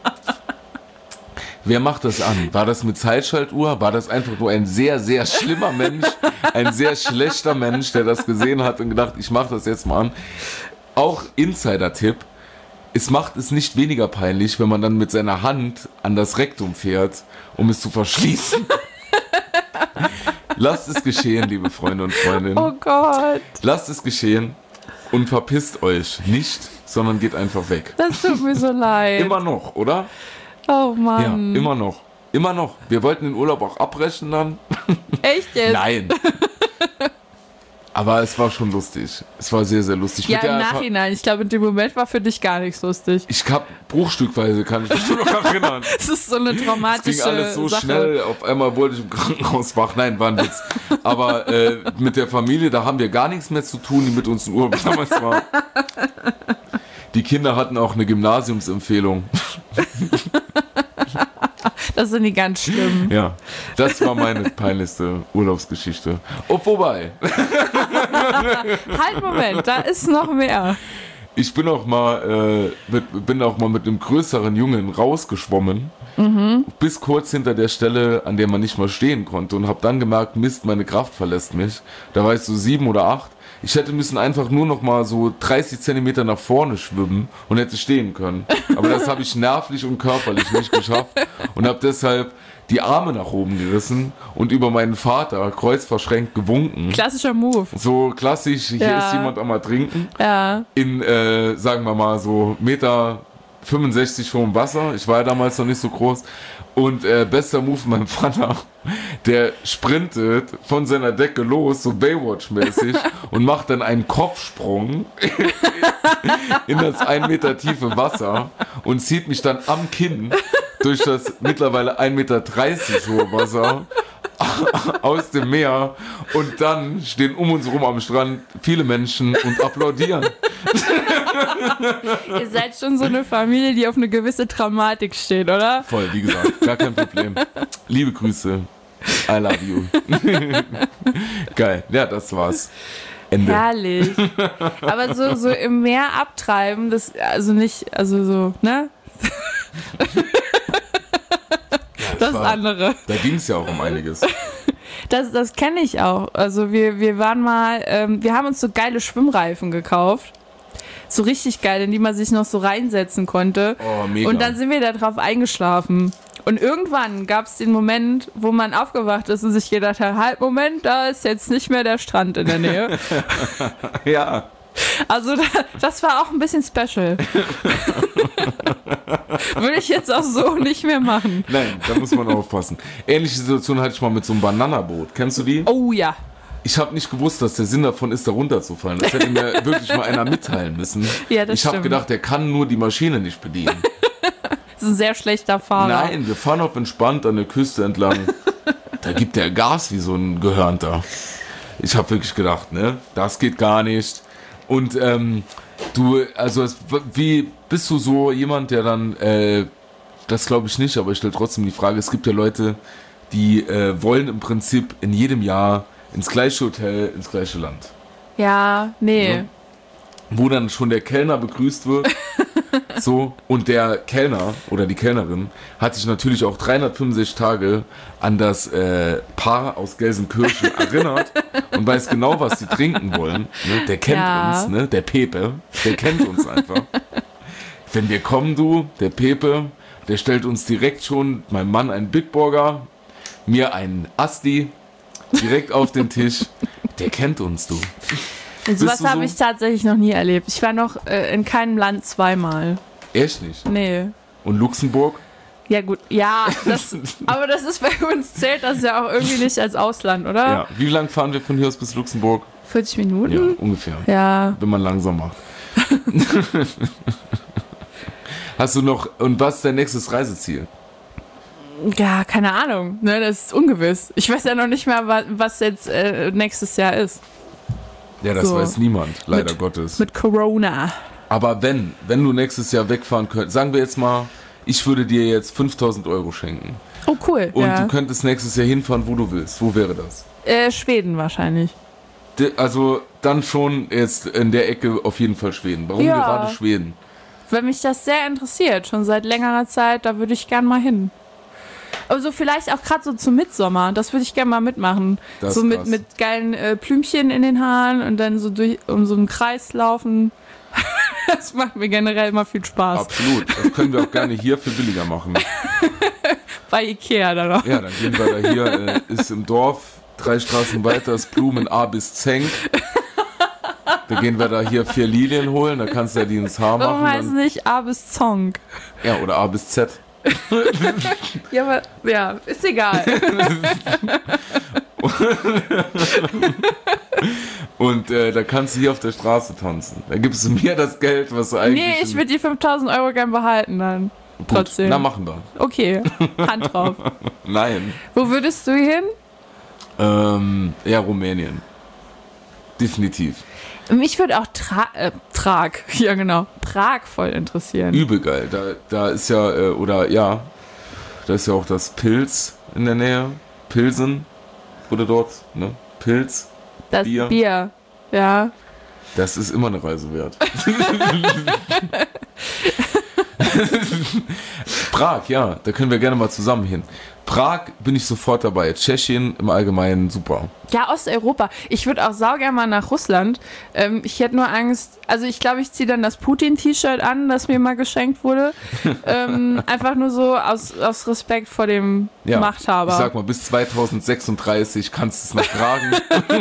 Wer macht das an? War das mit Zeitschaltuhr? War das einfach nur ein sehr, sehr schlimmer Mensch? Ein sehr schlechter Mensch, der das gesehen hat und gedacht, ich mach das jetzt mal an. Auch Insider-Tipp. Es macht es nicht weniger peinlich, wenn man dann mit seiner Hand an das Rektum fährt, um es zu verschließen. Lasst es geschehen, liebe Freunde und Freundinnen. Oh Gott. Lasst es geschehen und verpisst euch nicht, sondern geht einfach weg. Das tut mir so leid. Immer noch, oder? Oh Mann. Ja, immer noch. Immer noch. Wir wollten den Urlaub auch abbrechen dann. Echt jetzt? Nein. Aber es war schon lustig. Es war sehr, sehr lustig. Ja, im Nachhinein. Ich glaube, in dem Moment war für dich gar nichts lustig. Ich habe bruchstückweise, kann ich mich noch erinnern. Das ist so eine traumatische Es ging alles so Sache. schnell. Auf einmal wollte ich im Krankenhaus wach. Nein, war ein Witz. Aber mit der Familie, da haben wir gar nichts mehr zu tun, die mit uns in Urlaub damals war. Die Kinder hatten auch eine Gymnasiumsempfehlung. Das sind die ganz schlimm. Ja, das war meine peinlichste Urlaubsgeschichte. Wobei. Halt, Moment, da ist noch mehr. Ich bin auch mal mit einem größeren Jungen rausgeschwommen, bis kurz hinter der Stelle, an der man nicht mal stehen konnte, und habe dann gemerkt, Mist, meine Kraft verlässt mich. Da war ich so 7 oder 8. Ich hätte müssen einfach nur noch mal so 30 Zentimeter nach vorne schwimmen und hätte stehen können. Aber das habe ich nervlich und körperlich nicht geschafft und habe deshalb die Arme nach oben gerissen und über meinen Vater kreuzverschränkt gewunken. Klassischer Move. So klassisch, hier ist jemand am Ertrinken. Ja. In, sagen wir mal, so 1,65 Meter hohem Wasser. Ich war ja damals noch nicht so groß. Und bester Move von meinem Vater, der sprintet von seiner Decke los, so Baywatch-mäßig, und macht dann einen Kopfsprung in das 1 Meter tiefe Wasser und zieht mich dann am Kinn durch das mittlerweile 1,30 Meter hohe Wasser aus dem Meer, und dann stehen um uns rum am Strand viele Menschen und applaudieren. Ihr seid schon so eine Familie, die auf eine gewisse Dramatik steht, oder? Voll, wie gesagt, gar kein Problem. Liebe Grüße. I love you. Geil. Ja, das war's. Ende. Herrlich. Aber so im Meer abtreiben, das, also nicht, also so, ne? Das andere. Da ging es ja auch um einiges. Das kenne ich auch. Also wir waren mal, wir haben uns so geile Schwimmreifen gekauft. So richtig geil, in die man sich noch so reinsetzen konnte. Oh, mega. Und dann sind wir da drauf eingeschlafen. Und irgendwann gab es den Moment, wo man aufgewacht ist und sich gedacht hat, halt, Moment, da ist jetzt nicht mehr der Strand in der Nähe. Ja. Also das war auch ein bisschen special. Würde ich jetzt auch so nicht mehr machen. Nein, da muss man aufpassen. Ähnliche Situation hatte ich mal mit so einem Bananaboot. Kennst du die? Oh ja. Ich habe nicht gewusst, dass der Sinn davon ist, da runterzufallen. Das hätte mir wirklich mal einer mitteilen müssen. Ja, das ich habe stimmt. gedacht, der kann nur die Maschine nicht bedienen. Das ist ein sehr schlechter Fahrer. Nein, wir fahren auf entspannt an der Küste entlang. Da gibt der Gas wie so ein Gehörnter. Ich habe wirklich gedacht, ne, das geht gar nicht. Und Wie bist du so jemand, der dann, das glaube ich nicht, aber ich stelle trotzdem die Frage, es gibt ja Leute, die wollen im Prinzip in jedem Jahr ins gleiche Hotel, ins gleiche Land. Ja, nee. Ja. Wo dann schon der Kellner begrüßt wird. So, und der Kellner oder die Kellnerin hat sich natürlich auch 365 Tage an das Paar aus Gelsenkirchen erinnert und weiß genau, was sie trinken wollen. Ne? Der kennt uns, ne? Der Pepe, der kennt uns einfach. Wenn wir kommen, der Pepe, der stellt uns direkt schon, meinem Mann einen Big Burger, mir einen Asti, direkt auf den Tisch. Der kennt uns, du. Sowas habe ich tatsächlich noch nie erlebt. Ich war noch in keinem Land zweimal. Echt nicht? Nee. Und Luxemburg? Ja gut, ja, aber das ist bei uns, zählt das ja auch irgendwie nicht als Ausland, oder? Ja. Wie lang fahren wir von hier aus bis Luxemburg? 40 Minuten? Ja, ungefähr. Ja. Wenn man langsam macht. Hast du noch, und was ist dein nächstes Reiseziel? Ja, keine Ahnung, ne, das ist ungewiss. Ich weiß ja noch nicht mehr, was jetzt nächstes Jahr ist. Ja, das weiß niemand, leider Gottes. Mit Corona. Aber wenn du nächstes Jahr wegfahren könntest, sagen wir jetzt mal, ich würde dir jetzt 5.000 Euro schenken. Oh, cool. Und du könntest nächstes Jahr hinfahren, wo du willst. Wo wäre das? Schweden wahrscheinlich. Also dann schon jetzt in der Ecke auf jeden Fall Schweden. Warum gerade Schweden? Weil mich das sehr interessiert, schon seit längerer Zeit, da würde ich gern mal hin. Aber so vielleicht auch gerade so zum Mitsommer, das würde ich gerne mal mitmachen. Das so mit geilen Blümchen in den Haaren und dann so um so einen Kreis laufen. Das macht mir generell immer viel Spaß. Absolut, das können wir auch gerne hier für billiger machen. Bei Ikea dann noch. Ja, dann gehen wir da hier, ist im Dorf, 3 Straßen weiter, ist Blumen A bis Zenk. Da gehen wir da hier 4 Lilien holen, da kannst du ja die ins Haar machen. Warum heißt es nicht A bis Zonk? Ja, oder A bis Z. Ja, aber, ja, ist egal. Und da kannst du hier auf der Straße tanzen. Da gibst du mir das Geld, was du eigentlich... Nee, ich würde die 5.000 Euro gern behalten dann. Gut, trotzdem. Na, machen wir. Okay, Hand drauf. Nein. Wo würdest du hin? Ja, Rumänien. Definitiv. Mich würde auch ja genau, Prag voll interessieren. Übel geil. Da ist ja, da ist ja auch das Pils in der Nähe. Pilsen wurde dort, ne? Pils. Das Bier, ja. Das ist immer eine Reise wert. Prag, ja, da können wir gerne mal zusammen hin. Prag bin ich sofort dabei. Tschechien im Allgemeinen super. Ja, Osteuropa. Ich würde auch saugern mal nach Russland. Ich hätte nur Angst, also ich glaube, ich ziehe dann das Putin-T-Shirt an, das mir mal geschenkt wurde. Einfach nur so aus Respekt vor dem Machthaber. Ich sag mal, bis 2036 kannst du es noch tragen.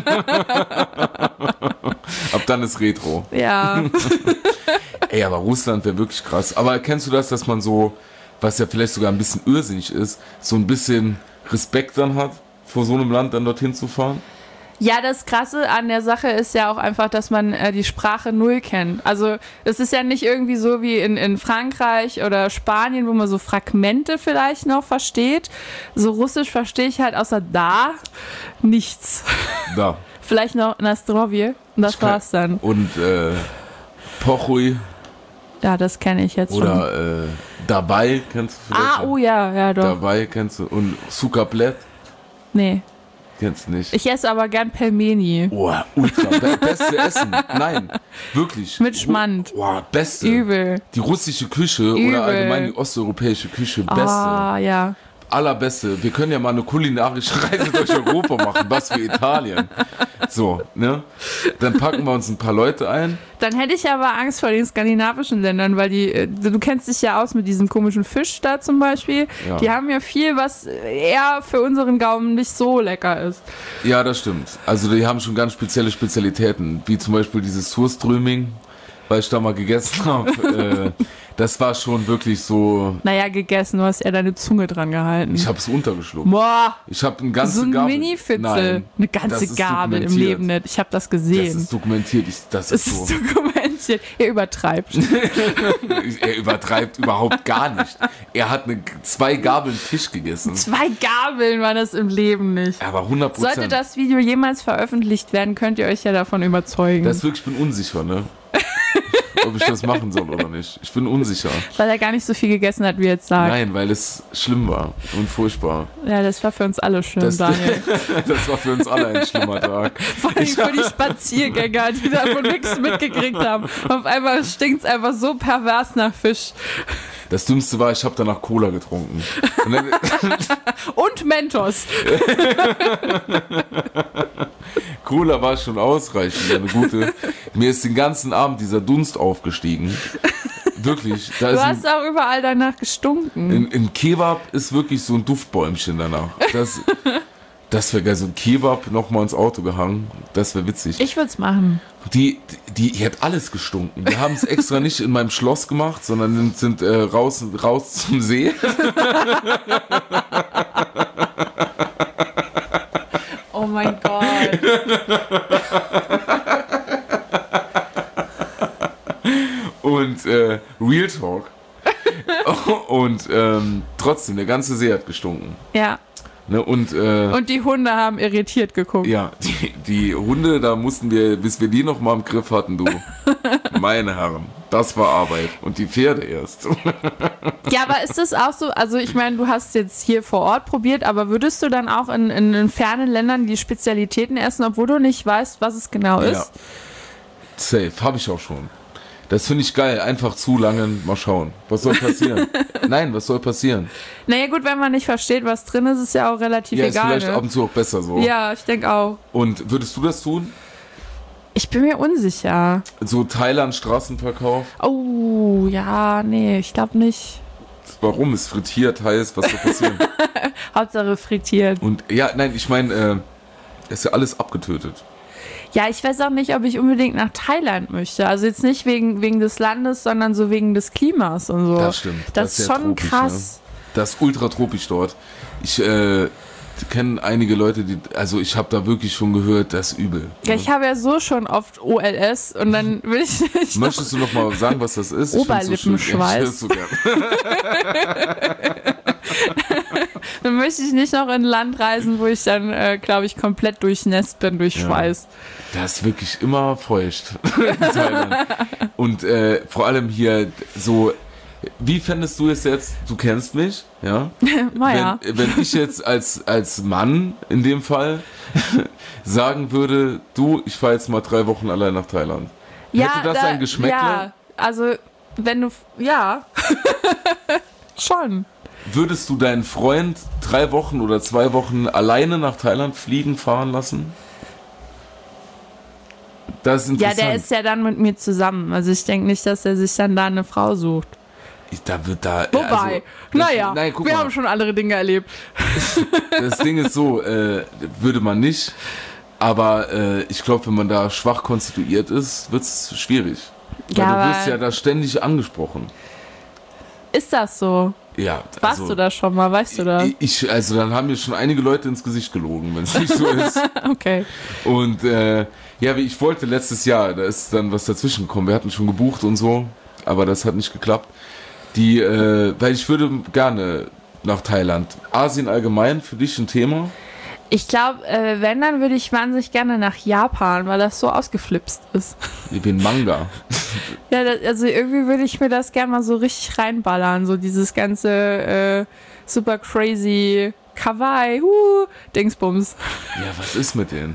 Ab dann ist Retro. Ja. Ey, aber Russland wäre wirklich krass. Aber kennst du das, dass man so, was ja vielleicht sogar ein bisschen irrsinnig ist, so ein bisschen Respekt dann hat, vor so einem Land dann dorthin zu fahren? Ja, das Krasse an der Sache ist ja auch einfach, dass man die Sprache null kennt. Also es ist ja nicht irgendwie so wie in Frankreich oder Spanien, wo man so Fragmente vielleicht noch versteht. So Russisch verstehe ich halt außer da nichts. Da. Vielleicht noch Nastrovje und das war's dann. Und Pochui. Ja, das kenne ich jetzt schon. Oder Dabei kennst du vielleicht? Oh ja, doch. Dabei kennst du. Und Sukablet? Nee. Kennst du nicht. Ich esse aber gern Pelmeni. Oh, ultra. Beste Essen. Nein, wirklich. Mit Schmand. Oh, beste. Übel. Die russische Küche oder allgemein die osteuropäische Küche, beste. Ja. Allerbeste. Wir können ja mal eine kulinarische Reise durch Europa machen. Was für Italien. So, ne? Dann packen wir uns ein paar Leute ein. Dann hätte ich aber Angst vor den skandinavischen Ländern, weil du kennst dich ja aus mit diesem komischen Fisch da zum Beispiel. Ja. Die haben ja viel, was eher für unseren Gaumen nicht so lecker ist. Ja, das stimmt. Also die haben schon ganz spezielle Spezialitäten, wie zum Beispiel dieses Surströmming, weil ich da mal gegessen habe. Das war schon wirklich so... Naja, gegessen, du hast eher deine Zunge dran gehalten. Ich habe es untergeschluckt. Boah! Ich habe eine ganze so ein Gabel. Mini-Fitzel. Nein, eine ganze Gabel im Leben nicht. Ich habe das gesehen. Das ist dokumentiert. Das ist dokumentiert. Er übertreibt. Er übertreibt überhaupt gar nicht. Er hat 2 Gabeln Fisch gegessen. 2 Gabeln war das im Leben nicht. Aber 100%. Sollte das Video jemals veröffentlicht werden, könnt ihr euch ja davon überzeugen. Das wirklich, ich bin unsicher, ne? ob ich das machen soll oder nicht. Ich bin unsicher. Weil er gar nicht so viel gegessen hat, wie er jetzt sagt. Nein, weil es schlimm war und furchtbar. Ja, das war für uns alle schlimm, Daniel. Das war für uns alle ein schlimmer Tag. Vor allem für die Spaziergänger, die davon nichts mitgekriegt haben. Auf einmal stinkt es einfach so pervers nach Fisch. Das Dümmste war, ich habe danach Cola getrunken. Und, dann, und Mentos. Cola war schon ausreichend, eine gute. Mir ist den ganzen Abend dieser Dunst aufgestiegen. Wirklich. Da Du hast auch überall danach gestunken. in Kebab ist wirklich so ein Duftbäumchen danach. Das wäre geil, so ein Kebab nochmal ins Auto gehangen. Das wäre witzig. Ich würde es machen. Die hat alles gestunken. Wir haben es extra nicht in meinem Schloss gemacht, sondern sind raus zum See. Oh mein Gott. Und Real Talk. Und trotzdem, der ganze See hat gestunken. Ja. Ne, und die Hunde haben irritiert geguckt. ja, die Hunde, da mussten wir, bis wir die noch mal im Griff hatten, du. Meine Herren, das war Arbeit. Und die Pferde erst. Ja, aber ist das auch so, also ich meine, du hast jetzt hier vor Ort probiert, aber würdest du dann auch in fernen Ländern die Spezialitäten essen, obwohl du nicht weißt, was es genau ist? Ja. Safe, habe ich auch schon. Das finde ich geil, einfach zulangen, mal schauen. Was soll passieren? Nein, was soll passieren? Naja gut, wenn man nicht versteht, was drin ist, ist ja auch relativ Ja, ist egal. vielleicht Ne? ab und zu auch besser so. Ja, ich denke auch. Und würdest du das tun? Ich bin mir unsicher. So Thailand-Straßenverkauf? Oh, ja, nee, ich glaube nicht. Warum? Ist frittiert, heiß, was soll passieren? Hauptsache frittiert. Und ja, nein, ich meine, ist ja alles abgetötet. Ja, ich weiß auch nicht, ob ich unbedingt nach Thailand möchte. Also jetzt nicht wegen des Landes, sondern so wegen des Klimas und so. Das stimmt. Das ist sehr schon tropisch, krass. Ne? Das ist ultra tropisch dort. Ich kenne einige Leute, also ich habe da wirklich schon gehört, das ist übel. Ja, ich habe ja so schon oft OLS und dann will ich nicht. Möchtest du noch mal sagen, was das ist? Oberlippenschweiß. So gern. Dann möchte ich nicht noch in ein Land reisen, wo ich dann, glaube ich, komplett durchnässt bin durch Schweiß. Das ist wirklich immer feucht. In Thailand. Und vor allem hier so, wie fändest du es jetzt, du kennst mich, ja? Naja. Wenn ich jetzt als Mann in dem Fall sagen würde, du, ich fahre jetzt mal 3 Wochen allein nach Thailand. Hätte das ein Geschmäckle? Ja, also wenn du, ja, schon. Würdest du deinen Freund 3 Wochen oder 2 Wochen alleine nach Thailand fahren lassen? Das ist interessant. Ja, der ist ja dann mit mir zusammen. Also ich denke nicht, dass er sich dann da eine Frau sucht. Also, Wobei, guck wir mal, haben schon andere Dinge erlebt. das Ding ist so, würde man nicht, aber ich glaube, wenn man da schwach konstituiert ist, wird es schwierig. Weil Ja, du wirst aber- ja da ständig angesprochen. Ist das so? Ja, Warst du da schon mal? Weißt du das? Also dann haben mir schon einige Leute ins Gesicht gelogen, wenn es nicht so ist. Okay. Und ja, wie ich wollte letztes Jahr, da ist dann was dazwischen gekommen. Wir hatten schon gebucht und so, aber das hat nicht geklappt. Weil ich würde gerne nach Thailand. Asien allgemein, für dich ein Thema? Ich glaube, wenn, dann würde ich wahnsinnig gerne nach Japan, weil das so ausgeflipst ist. Wie ein Manga. Ja, also irgendwie würde ich mir das gerne mal so richtig reinballern. So dieses ganze super crazy Kawaii, Dingsbums. Ja, was ist mit denen?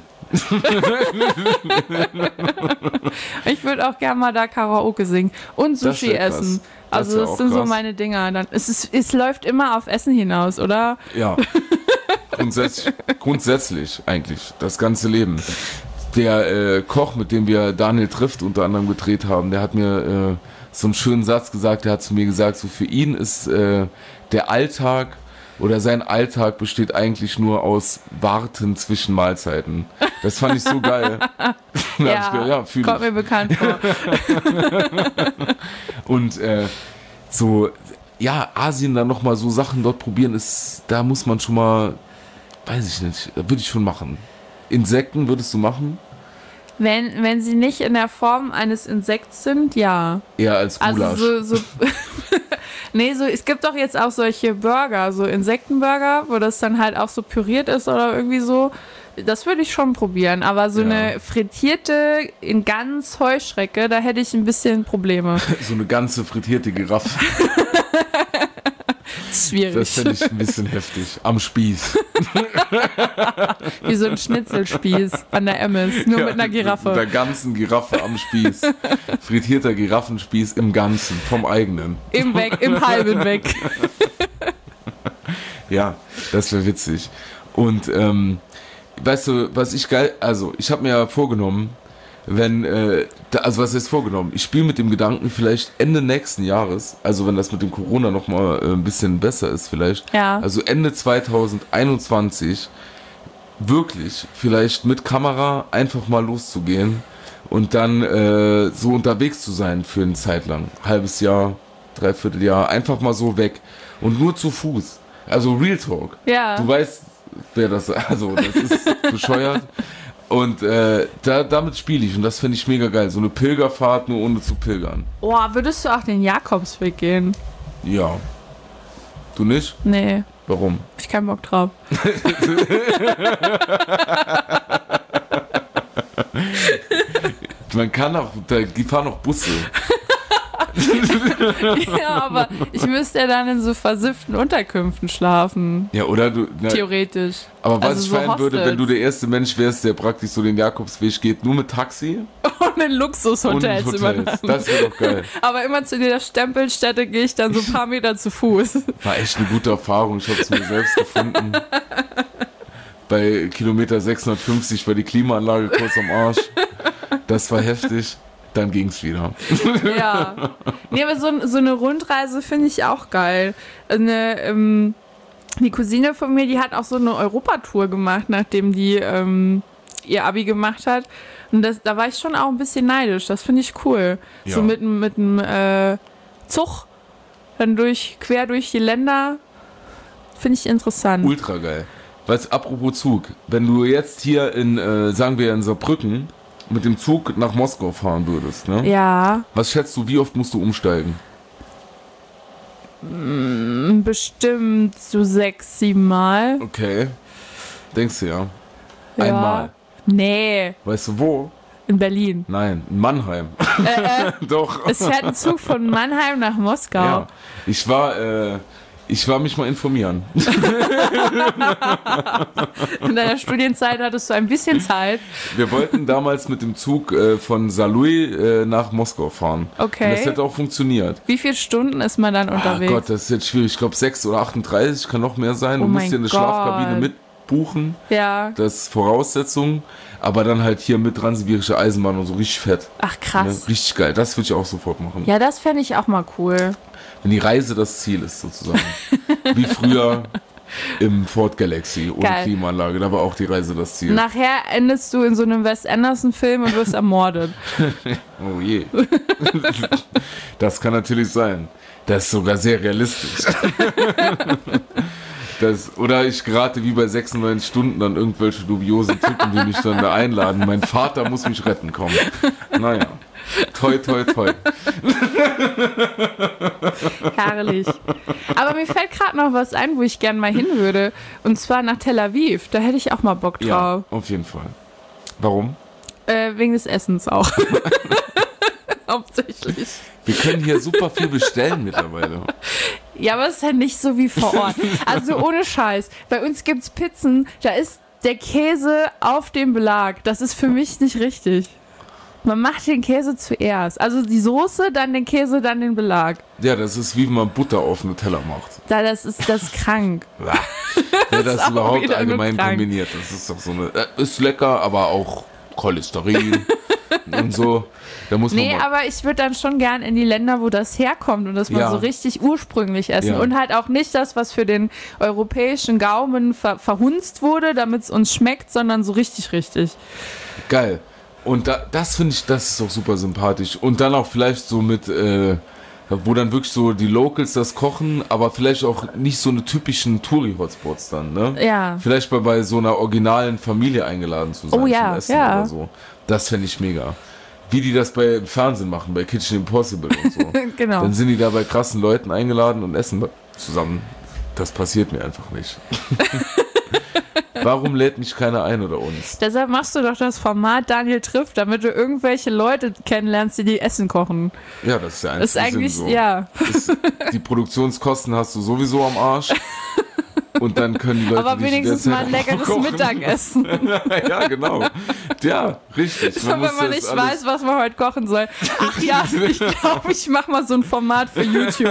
Ich würde auch gerne mal da Karaoke singen und Das Sushi wär krass. essen. Das Also wär das auch sind so krass. meine Dinger. Dann, es läuft immer auf Essen hinaus, oder? Ja. Grundsätzlich eigentlich. Das ganze Leben. Der Koch, mit dem wir Daniel trifft unter anderem gedreht haben, der hat mir so einen schönen Satz gesagt. Der hat zu mir gesagt, so für ihn ist der Alltag oder sein Alltag besteht eigentlich nur aus Warten zwischen Mahlzeiten. Das fand ich so geil. Fühl kommt mir bekannt vor. Und so, ja, Asien dann nochmal so Sachen dort probieren, da muss man schon mal, weiß ich nicht, würde ich schon machen. Insekten würdest du machen? Wenn sie nicht in der Form eines Insekts sind, ja. Eher als Gulasch. Also so nee, es gibt doch jetzt auch solche Burger, so Insektenburger, wo das dann halt auch so püriert ist oder irgendwie so. Das würde ich schon probieren, aber so eine frittierte in ganz Heuschrecke, da hätte ich ein bisschen Probleme. So eine ganze frittierte Giraffe. Schwierig. Das finde ich ein bisschen heftig. Am Spieß. Wie so ein Schnitzelspieß an der Emmes, nur mit einer Giraffe. Mit der ganzen Giraffe am Spieß. Frittierter Giraffenspieß im Ganzen, vom eigenen. Im halben weg. Ja, das wäre witzig. Und weißt du, was ich geil, also ich habe mir ja vorgenommen, was ist vorgenommen? Ich spiele mit dem Gedanken, vielleicht Ende nächsten Jahres, also wenn das mit dem Corona nochmal ein bisschen besser ist vielleicht, also Ende 2021, wirklich vielleicht mit Kamera einfach mal loszugehen und dann so unterwegs zu sein für eine Zeit lang, halbes Jahr, dreiviertel Jahr, einfach mal so weg und nur zu Fuß. Also Real Talk. Ja. Du weißt, wer das ist. Also das ist bescheuert. Und damit spiele ich und das finde ich mega geil. So eine Pilgerfahrt, nur ohne zu pilgern. Oh, würdest du auch den Jakobsweg gehen? Ja. Du nicht? Nee. Warum? Hab ich keinen Bock drauf. Man kann auch, die fahren auch Busse. Ja, aber ich müsste ja dann in so versifften Unterkünften schlafen. Ja, oder du. Theoretisch. Aber was Also ich so feiern würde, Hostels. wenn du der erste Mensch wärst, der praktisch so den Jakobsweg geht, nur mit Taxi Und in Luxushotels und immer. Hotels. Das wäre doch geil. Aber immer zu der Stempelstätte gehe ich dann so ein paar Meter zu Fuß. War echt eine gute Erfahrung. Ich habe es mir selbst gefunden. Bei Kilometer 650 war die Klimaanlage kurz am Arsch. Das war heftig. Dann ging's wieder. Ja. Nee, aber so eine Rundreise finde ich auch geil. Die Cousine von mir, die hat auch so eine Europatour gemacht, nachdem die ihr Abi gemacht hat. Und da war ich schon auch ein bisschen neidisch. Das finde ich cool. Ja. So mit einem Zug dann quer durch die Länder. Finde ich interessant. Ultra geil. Weißt, apropos Zug, wenn du jetzt hier sagen wir in Saarbrücken, mit dem Zug nach Moskau fahren würdest, ne? Ja, Was schätzt du, wie oft musst du umsteigen? bestimmt so 6, 7 Mal. Okay. Denkst du ja? Ja. Einmal. Nee, Weißt du wo? in Berlin. Nein, in Mannheim. Doch. Es fährt ein Zug von Mannheim nach Moskau. Ja. Ich war mich mal informieren. In deiner Studienzeit hattest du ein bisschen Zeit. Wir wollten damals mit dem Zug von Saarlouis nach Moskau fahren. Okay. Und das hätte auch funktioniert. Wie viele Stunden ist man dann Ah unterwegs? Gott, das ist jetzt schwierig. Ich glaube 6 oder 38, kann noch mehr sein. Oh Du musst mein dir eine Gott. Schlafkabine mitbuchen. Ja. Das ist Voraussetzung. Aber dann halt hier mit Transsibirische Eisenbahn und so richtig fett. Ach, Ne? krass. Richtig geil. Das würde ich auch sofort machen. Ja, das fände ich auch mal cool. Wenn die Reise das Ziel ist, sozusagen. Wie früher im Ford Galaxy ohne Geil. Klimaanlage. Da war auch die Reise das Ziel. Nachher endest du in so einem Wes Anderson-Film und wirst ermordet. Oh je. Das kann natürlich sein. Das ist sogar sehr realistisch. Oder ich gerate wie bei 96 Stunden dann irgendwelche dubiosen Typen, die mich dann da einladen. Mein Vater muss mich retten kommen. Naja. Toi, toi, toi. Herrlich. Aber mir fällt gerade noch was ein, wo ich gern mal hin würde. Und zwar nach Tel Aviv. Da hätte ich auch mal Bock drauf. Ja, auf jeden Fall. Warum? Wegen des Essens auch. Hauptsächlich. Wir können hier super viel bestellen mittlerweile. Ja, aber es ist halt nicht so wie vor Ort. Also ohne Scheiß. Bei uns gibt's Pizzen, da ist der Käse auf dem Belag. Das ist für mich nicht richtig. Man macht den Käse zuerst. Also die Soße, dann den Käse, dann den Belag. Ja, das ist wie wenn man Butter auf einen Teller macht. Das ist krank. Wer das auch überhaupt wieder allgemein nur krank. kombiniert, das ist doch so eine. Ist lecker, aber auch Cholesterin und so. Da muss man Nee, mal. aber ich würde dann schon gern in die Länder, wo das herkommt und das mal Ja. so richtig ursprünglich essen. Ja. Und halt auch nicht das, was für den europäischen Gaumen verhunzt wurde, damit es uns schmeckt, sondern so richtig. Geil. Und das finde ich, das ist auch super sympathisch. Und dann auch vielleicht so mit, wo dann wirklich so die Locals das kochen, aber vielleicht auch nicht so eine typischen Touri-Hotspots dann, ne? Ja. Vielleicht bei so einer originalen Familie eingeladen zu sein Oh ja, zum Essen ja. oder so. Das fände ich mega. Wie die das bei Fernsehen machen, bei Kitchen Impossible und so. Genau. Dann sind die da bei krassen Leuten eingeladen und essen zusammen. Das passiert mir einfach nicht. Warum lädt mich keiner ein oder uns? Deshalb machst du doch das Format Daniel trifft, damit du irgendwelche Leute kennenlernst, die Essen kochen. Ja, das ist der Das ist einzige eigentlich, Sinn so. ja. Die Produktionskosten hast du sowieso am Arsch. Und dann können die Leute Aber nicht in der wenigstens Zeit mal ein auch leckeres kochen. Mittagessen. Ja, genau. Ja, richtig. Wenn man nicht weiß, was man heute kochen soll. Ach ja, ich glaube, ich mache mal so ein Format für YouTube.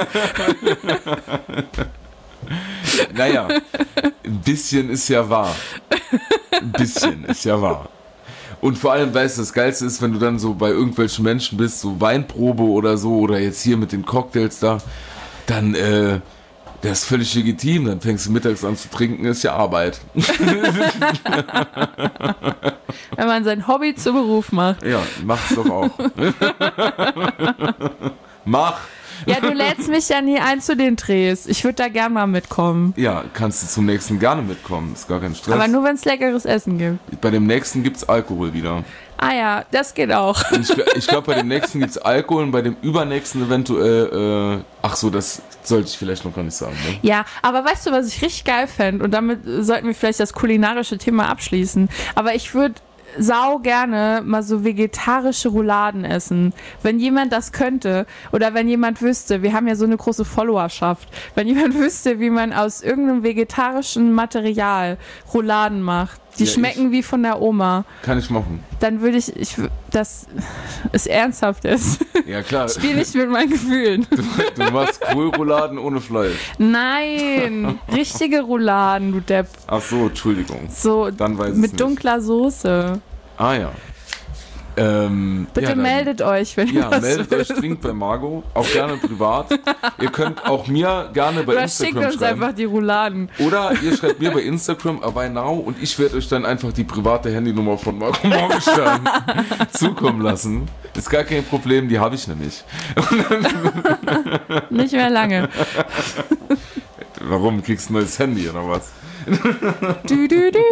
Naja, ein bisschen ist ja wahr. Ein bisschen ist ja wahr. Und vor allem, weißt du, das Geilste ist, wenn du dann so bei irgendwelchen Menschen bist, so Weinprobe oder so, oder jetzt hier mit den Cocktails da, dann, das ist völlig legitim, dann fängst du mittags an zu trinken, ist ja Arbeit. Wenn man sein Hobby zu Beruf macht. Ja, mach's doch auch. Mach! Ja, du lädst mich ja nie ein zu den Drehs. Ich würde da gern mal mitkommen. Ja, kannst du zum nächsten gerne mitkommen, ist gar kein Stress. Aber nur, wenn es leckeres Essen gibt. Bei dem nächsten gibt's Alkohol wieder. Ah ja, das geht auch. Und ich glaube, bei dem nächsten gibt's Alkohol und bei dem übernächsten eventuell, ach so, das sollte ich vielleicht noch gar nicht sagen, ne? Ja, aber weißt du, was ich richtig geil fände? Und damit sollten wir vielleicht das kulinarische Thema abschließen. Aber ich würde sau gerne mal so vegetarische Rouladen essen. Wenn jemand das könnte oder wenn jemand wüsste, wir haben ja so eine große Followerschaft, wenn jemand wüsste, wie man aus irgendeinem vegetarischen Material Rouladen macht, die Ja, schmecken wie von der Oma, Kann ich machen. dann würde das ist ernsthaft ist. Ja, klar. Spiel nicht mit meinen Gefühlen. Du machst Kohlrouladen ohne Fleisch. Nein, richtige Rouladen, du Depp. Ach so, Entschuldigung. So Dann weiß ich's mit nicht. dunkler Soße. Ah ja. Bitte ja, dann- meldet euch, wenn ihr Ja, das meldet wisst. euch dringend bei Margot, auch gerne privat. Ihr könnt auch mir gerne bei Oder schickt Instagram uns schreiben. einfach die Rouladen. Oder ihr schreibt mir bei Instagram by now und ich werde euch dann einfach die private Handynummer von Margot Morgenstern zukommen lassen. Ist gar kein Problem, die habe ich nämlich. Nicht mehr lange. Warum? Kriegst du ein neues Handy oder was? Du, du, du.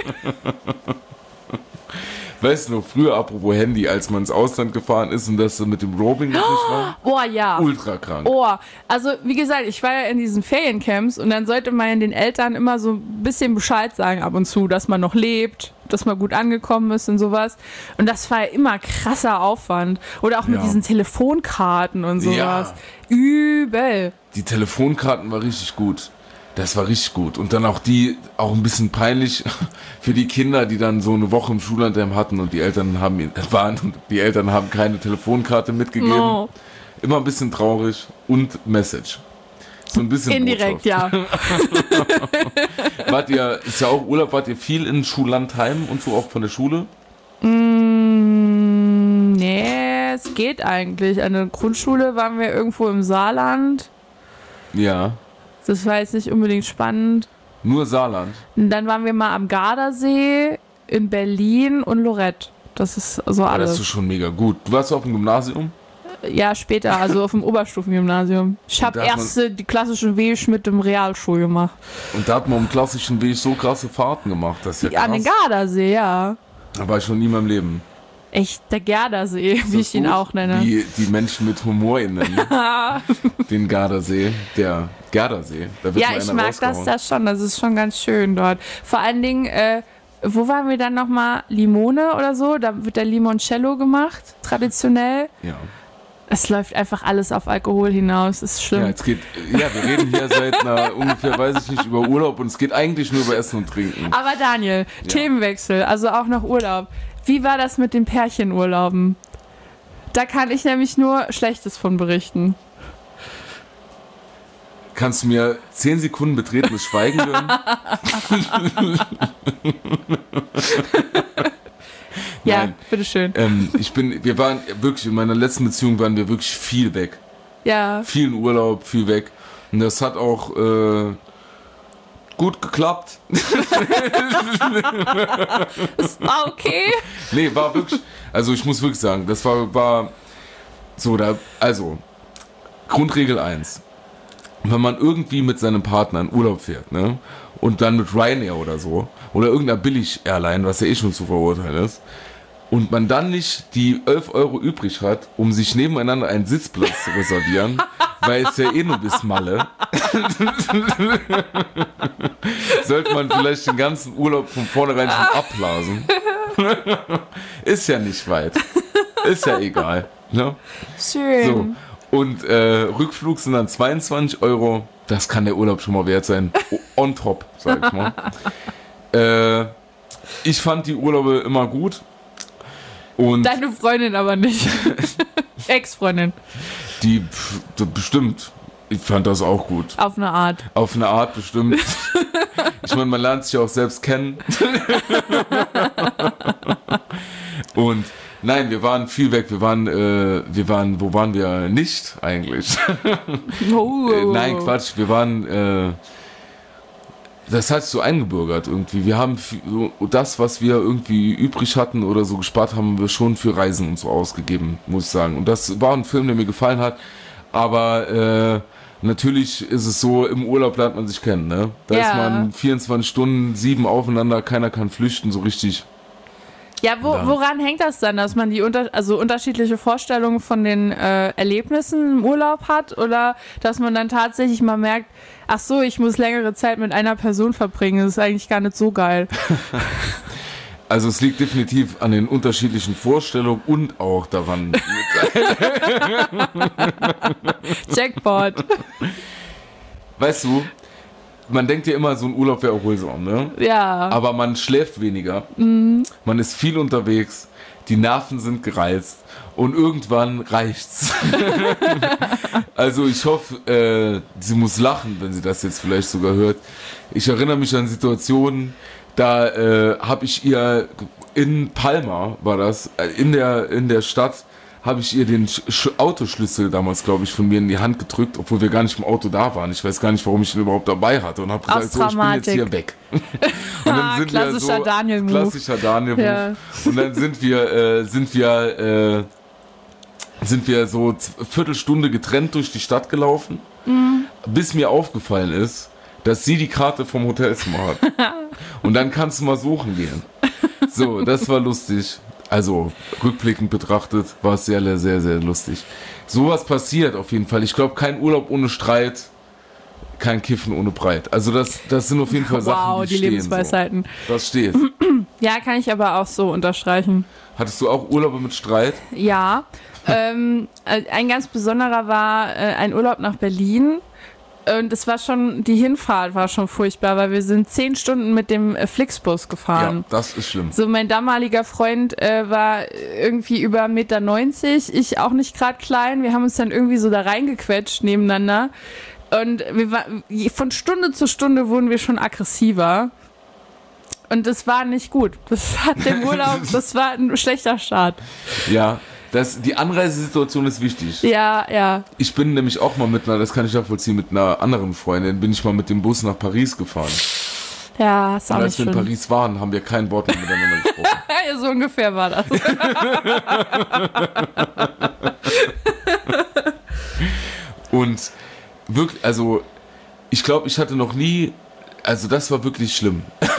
Weißt du noch, früher, apropos Handy, als man ins Ausland gefahren ist und das mit dem Roaming noch nicht war? Oh ja. Ultra krank. Oh, also wie gesagt, ich war ja in diesen Feriencamps und dann sollte man den Eltern immer so ein bisschen Bescheid sagen ab und zu, dass man noch lebt, dass man gut angekommen ist und sowas. Und das war ja immer krasser Aufwand. Oder auch mit Ja. diesen Telefonkarten und sowas. Ja. Übel. Die Telefonkarten war richtig gut. Das war richtig gut. Und dann auch ein bisschen peinlich für die Kinder, die dann so eine Woche im Schullandheim hatten und die Eltern haben keine Telefonkarte mitgegeben. No. Immer ein bisschen traurig und Message. So ein bisschen Indirekt, Botschaft. ja. Ist ja auch Urlaub, wart ihr viel in Schullandheim und so auch von der Schule? Nee, es geht eigentlich. An der Grundschule waren wir irgendwo im Saarland. Ja. Das war jetzt nicht unbedingt spannend. Nur Saarland. Und dann waren wir mal am Gardasee, in Berlin und Lorette. Das ist so Aber das ist alles. schon mega gut. Du warst auf dem Gymnasium? Ja, später, also auf dem Oberstufengymnasium. Ich habe da hat man- erst die klassischen Weg mit dem Realschul gemacht. Und da hat man im klassischen Weg so krasse Fahrten gemacht. Das ist ja An den krass. Gardasee, ja. Da war ich noch nie in meinem Leben. Echt, der Gardasee, wie ich ihn Gut, auch nenne. Wie die Menschen mit Humor ihn nennen. Den Gardasee. Der Gardasee. Da wird Ja, mal ich einer mag rausgehauen. das schon. Das ist schon ganz schön dort. Vor allen Dingen, wo waren wir dann nochmal? Limone oder so? Da wird der Limoncello gemacht, traditionell. Ja. Es läuft einfach alles auf Alkohol hinaus. Das ist schlimm. Wir reden hier seit ungefähr, weiß ich nicht, über Urlaub und es geht eigentlich nur über Essen und Trinken. Aber Daniel, Themenwechsel, also auch noch Urlaub. Wie war das mit den Pärchenurlauben? Da kann ich nämlich nur Schlechtes von berichten. Kannst du mir 10 Sekunden betretenes Schweigen gönnen? Ja, Nein. bitteschön. Wir waren wirklich, in meiner letzten Beziehung waren wir wirklich viel weg. Ja, Viel in Urlaub, viel weg. Und das hat auch gut geklappt. ah, okay. Nee, war wirklich, also ich muss wirklich sagen, das war so, also Grundregel 1. Wenn man irgendwie mit seinem Partner in Urlaub fährt, ne, und dann mit Ryanair oder so, oder irgendeiner Billig-Airline, was ja eh schon zu verurteilen ist, und man dann nicht die 11 € übrig hat, um sich nebeneinander einen Sitzplatz zu reservieren, weil es ja eh nur bis Malle, sollte man vielleicht den ganzen Urlaub von vornherein schon abblasen. Ist ja nicht weit. Ist ja egal. Ne? Schön. So. Und Rückflug sind dann 22 €. Das kann der Urlaub schon mal wert sein. On top, sag ich mal. Ich fand die Urlaube immer gut. Und Deine Freundin aber nicht. Ex-Freundin. die bestimmt. Ich fand das auch gut. Auf eine Art. Auf eine Art bestimmt. Ich meine, man lernt sich auch selbst kennen. Und nein, wir waren viel weg. Wo waren wir nicht eigentlich? Nein, Quatsch. Wir waren, das hat sich so eingebürgert irgendwie. Wir haben das, was wir irgendwie übrig hatten oder so gespart, haben wir schon für Reisen und so ausgegeben, muss ich sagen. Und das war ein Film, der mir gefallen hat. Aber natürlich ist es so, im Urlaub lernt man sich kennen, ne? Da ist man 24 Stunden, 7 aufeinander, keiner kann flüchten, so richtig. Ja, woran hängt das dann, dass man die unterschiedliche Vorstellungen von den Erlebnissen im Urlaub hat oder dass man dann tatsächlich mal merkt, ach so, ich muss längere Zeit mit einer Person verbringen, das ist eigentlich gar nicht so geil. Also es liegt definitiv an den unterschiedlichen Vorstellungen und auch daran. Jackpot. Weißt du, man denkt ja immer, so ein Urlaub wäre erholsam, ne? Ja. Aber man schläft weniger, man ist viel unterwegs, die Nerven sind gereizt und irgendwann reicht's. Also ich hoffe, sie muss lachen, wenn sie das jetzt vielleicht sogar hört. Ich erinnere mich an Situationen, da habe ich ihr in Palma, war das, in der Stadt, habe ich ihr den Autoschlüssel damals, glaube ich, von mir in die Hand gedrückt, obwohl wir gar nicht im Auto da waren. Ich weiß gar nicht, warum ich ihn überhaupt dabei hatte und habe gesagt, so, ich bin jetzt hier weg. Und dann sind klassischer Daniel-Move. Klassischer Daniel-Move. Ja. Und dann sind wir so eine Viertelstunde getrennt durch die Stadt gelaufen, bis mir aufgefallen ist, dass sie die Karte vom Hotelzimmer hat. Und dann kannst du mal suchen gehen. So, das war lustig. Also, rückblickend betrachtet war es sehr, sehr, sehr lustig. Sowas passiert auf jeden Fall. Ich glaube, kein Urlaub ohne Streit, kein Kiffen ohne Breit. Also das sind auf jeden Fall Sachen, die stehen. Lebensweisheiten. So. Das steht. Ja, kann ich aber auch so unterstreichen. Hattest du auch Urlaube mit Streit? Ja. Ein ganz besonderer war ein Urlaub nach Berlin. Und es war schon, die Hinfahrt war schon furchtbar, weil wir sind 10 Stunden mit dem Flixbus gefahren. Ja, das ist schlimm. So, mein damaliger Freund war irgendwie über 1,90 Meter, ich auch nicht gerade klein. Wir haben uns dann irgendwie so da reingequetscht nebeneinander. Und von Stunde zu Stunde wurden wir schon aggressiver. Und das war nicht gut. Das hat dem Urlaub, das war ein schlechter Start. Ja. Die Anreisesituation ist wichtig. Ja, ja. Ich bin nämlich auch mal das kann ich nachvollziehen, mit einer anderen Freundin, bin ich mal mit dem Bus nach Paris gefahren. Ja, ist auch nicht schön. Und als wir in Paris waren, haben wir kein Wort mehr miteinander gesprochen. Ja, so ungefähr war das. Und wirklich, also, ich glaube, ich hatte noch nie, also das war wirklich schlimm.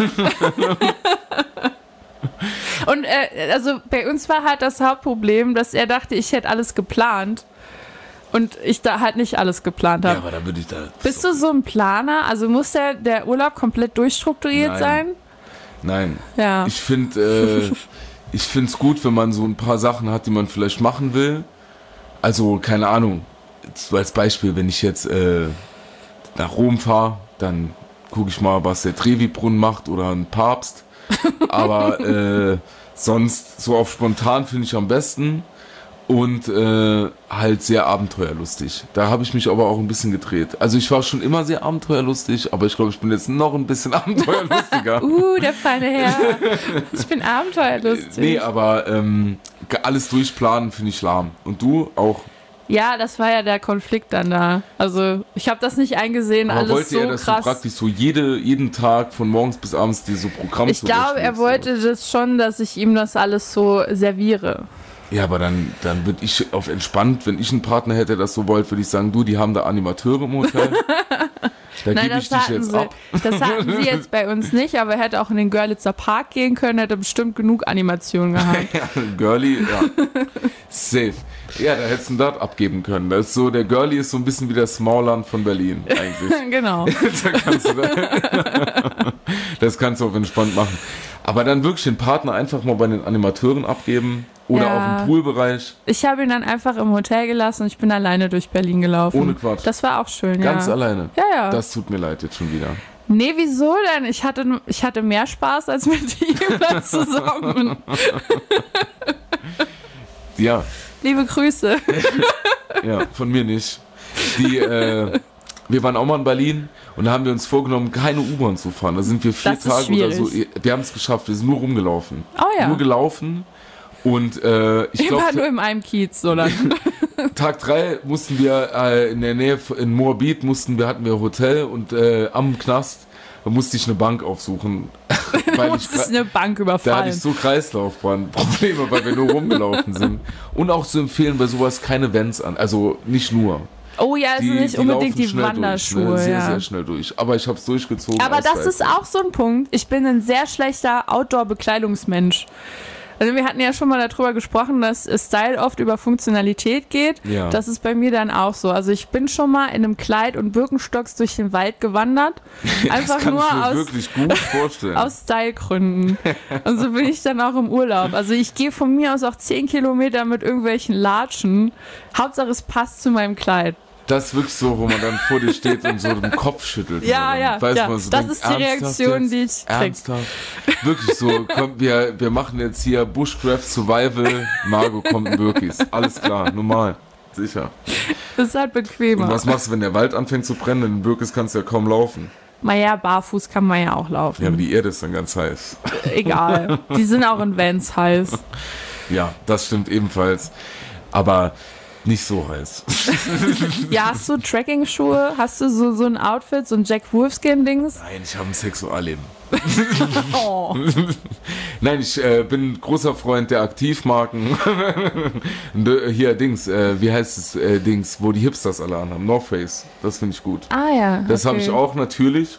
Und also bei uns war halt das Hauptproblem, dass er dachte, ich hätte alles geplant und ich da halt nicht alles geplant habe. Ja, aber da würde ich da... Bist du so ein Planer? Also muss der Urlaub komplett durchstrukturiert sein? Nein. Ja. Ich finde es gut, wenn man so ein paar Sachen hat, die man vielleicht machen will. Also, keine Ahnung, als Beispiel, wenn ich jetzt nach Rom fahre, dann gucke ich mal, was der Trevi-Brunnen macht oder ein Papst. Aber sonst so auf spontan finde ich am besten und halt sehr abenteuerlustig. Da habe ich mich aber auch ein bisschen gedreht. Also ich war schon immer sehr abenteuerlustig, aber ich glaube, ich bin jetzt noch ein bisschen abenteuerlustiger. Der feine Herr. Ich bin abenteuerlustig. Nee, aber alles durchplanen finde ich lahm. Und du auch? Ja, das war ja der Konflikt dann da. Also ich habe das nicht eingesehen, aber alles wollte so er, dass krass. Du praktisch so jeden Tag von morgens bis abends dir so Programme Ich glaube, er wollte das schon, dass ich ihm das alles so serviere. Ja, aber dann würde ich auf entspannt, wenn ich einen Partner hätte, der das so wollte, würde ich sagen, du, die haben da Animateure im Hotel. Da Nein, gebe ich dich jetzt ab. Das hatten sie jetzt bei uns nicht, aber er hätte auch in den Görlitzer Park gehen können, hätte bestimmt genug Animationen gehabt. Ja, Girlie, ja. Safe. Ja, da hättest du das abgeben können. Das ist so, der Girlie ist so ein bisschen wie der Smallland von Berlin, eigentlich. Genau. Das kannst du auch entspannt machen. Aber dann wirklich den Partner einfach mal bei den Animateuren abgeben oder auch im Poolbereich. Ich habe ihn dann einfach im Hotel gelassen und ich bin alleine durch Berlin gelaufen. Ohne Quatsch. Das war auch schön, Ganz alleine? Ja. Das tut mir leid jetzt schon wieder. Nee, wieso denn? Ich hatte mehr Spaß als mit ihm zusammen. Ja. Liebe Grüße. Ja, von mir nicht. Wir waren auch mal in Berlin und da haben wir uns vorgenommen, keine U-Bahn zu fahren. Da sind wir 4 Tage oder so. Wir haben es geschafft, wir sind nur rumgelaufen. Oh ja. Nur gelaufen. Und ich glaube, war nur in einem Kiez, oder? Tag 3 mussten wir in der Nähe in Moabit hatten wir Hotel und am Knast musste ich eine Bank aufsuchen. Du musstest eine Bank überfallen. Da hatte ich so Kreislaufprobleme, weil wir nur rumgelaufen sind. Und auch zu empfehlen, bei sowas keine Vans an. Also nicht nur. Oh ja, also nicht unbedingt die Wanderschuhe. Durch, ne? Sehr, ja. sehr schnell durch. Aber ich habe es durchgezogen. Aber das ist auch so ein Punkt. Ich bin ein sehr schlechter Outdoor-Bekleidungsmensch. Also wir hatten ja schon mal darüber gesprochen, dass Style oft über Funktionalität geht. Ja. Das ist bei mir dann auch so. Also ich bin schon mal in einem Kleid und Birkenstocks durch den Wald gewandert. Einfach das kann nur ich mir wirklich gut vorstellen. Aus Stylegründen. Und so bin ich dann auch im Urlaub. Also ich gehe von mir aus auch 10 Kilometer mit irgendwelchen Latschen. Hauptsache es passt zu meinem Kleid. Das ist wirklich so, wo man dann vor dir steht und so den Kopf schüttelt. Ja. Man so das denkt, ist die Reaktion, jetzt? die ich kriege. Ernsthaft? Wirklich so, komm, wir machen jetzt hier Bushcraft Survival, Margot kommt in Birkis. Alles klar, normal, sicher. Das ist halt bequemer. Und was machst du, wenn der Wald anfängt zu brennen? In Birkis kannst du ja kaum laufen. Naja, barfuß kann man ja auch laufen. Ja, aber die Erde ist dann ganz heiß. Egal, die sind auch in Vans heiß. Ja, das stimmt ebenfalls. Aber nicht so heiß. Ja, hast du Trekking-Schuhe? Hast du so ein Outfit, so ein Jack Wolfskin-Dings? Nein, ich habe ein Sexualleben. Oh. Nein, ich bin großer Freund der Aktivmarken. Hier, Dings, wie heißt es, Dings, wo die Hipsters alle anhaben? North Face, das finde ich gut. Ah ja, okay. Das habe ich auch natürlich,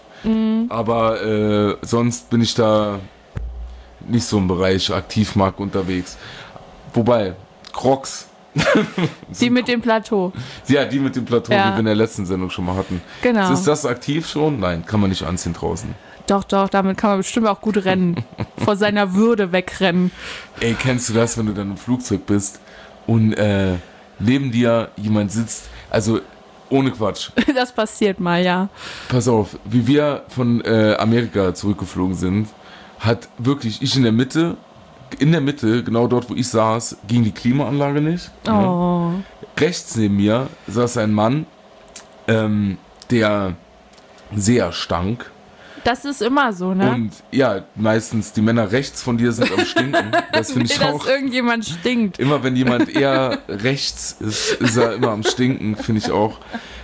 aber sonst bin ich da nicht so im Bereich Aktivmarken unterwegs. Wobei, Crocs. Die mit dem Plateau. Ja, die mit dem Plateau, Ja. die wir in der letzten Sendung schon mal hatten. Genau. Ist das aktiv schon? Nein, kann man nicht anziehen draußen. Doch, damit kann man bestimmt auch gut rennen. Vor seiner Würde wegrennen. Ey, kennst du das, wenn du dann im Flugzeug bist und neben dir jemand sitzt, also ohne Quatsch. Das passiert mal, ja. Pass auf, wie wir von Amerika zurückgeflogen sind, hat wirklich ich in der Mitte, genau dort, wo ich saß, ging die Klimaanlage nicht. Oh. Rechts neben mir saß ein Mann, der sehr stank. Das ist immer so, ne? Und ja, meistens die Männer rechts von dir sind am Stinken. Das finde ich auch. Dass irgendjemand stinkt. Immer wenn jemand eher rechts ist er immer am Stinken, finde ich auch.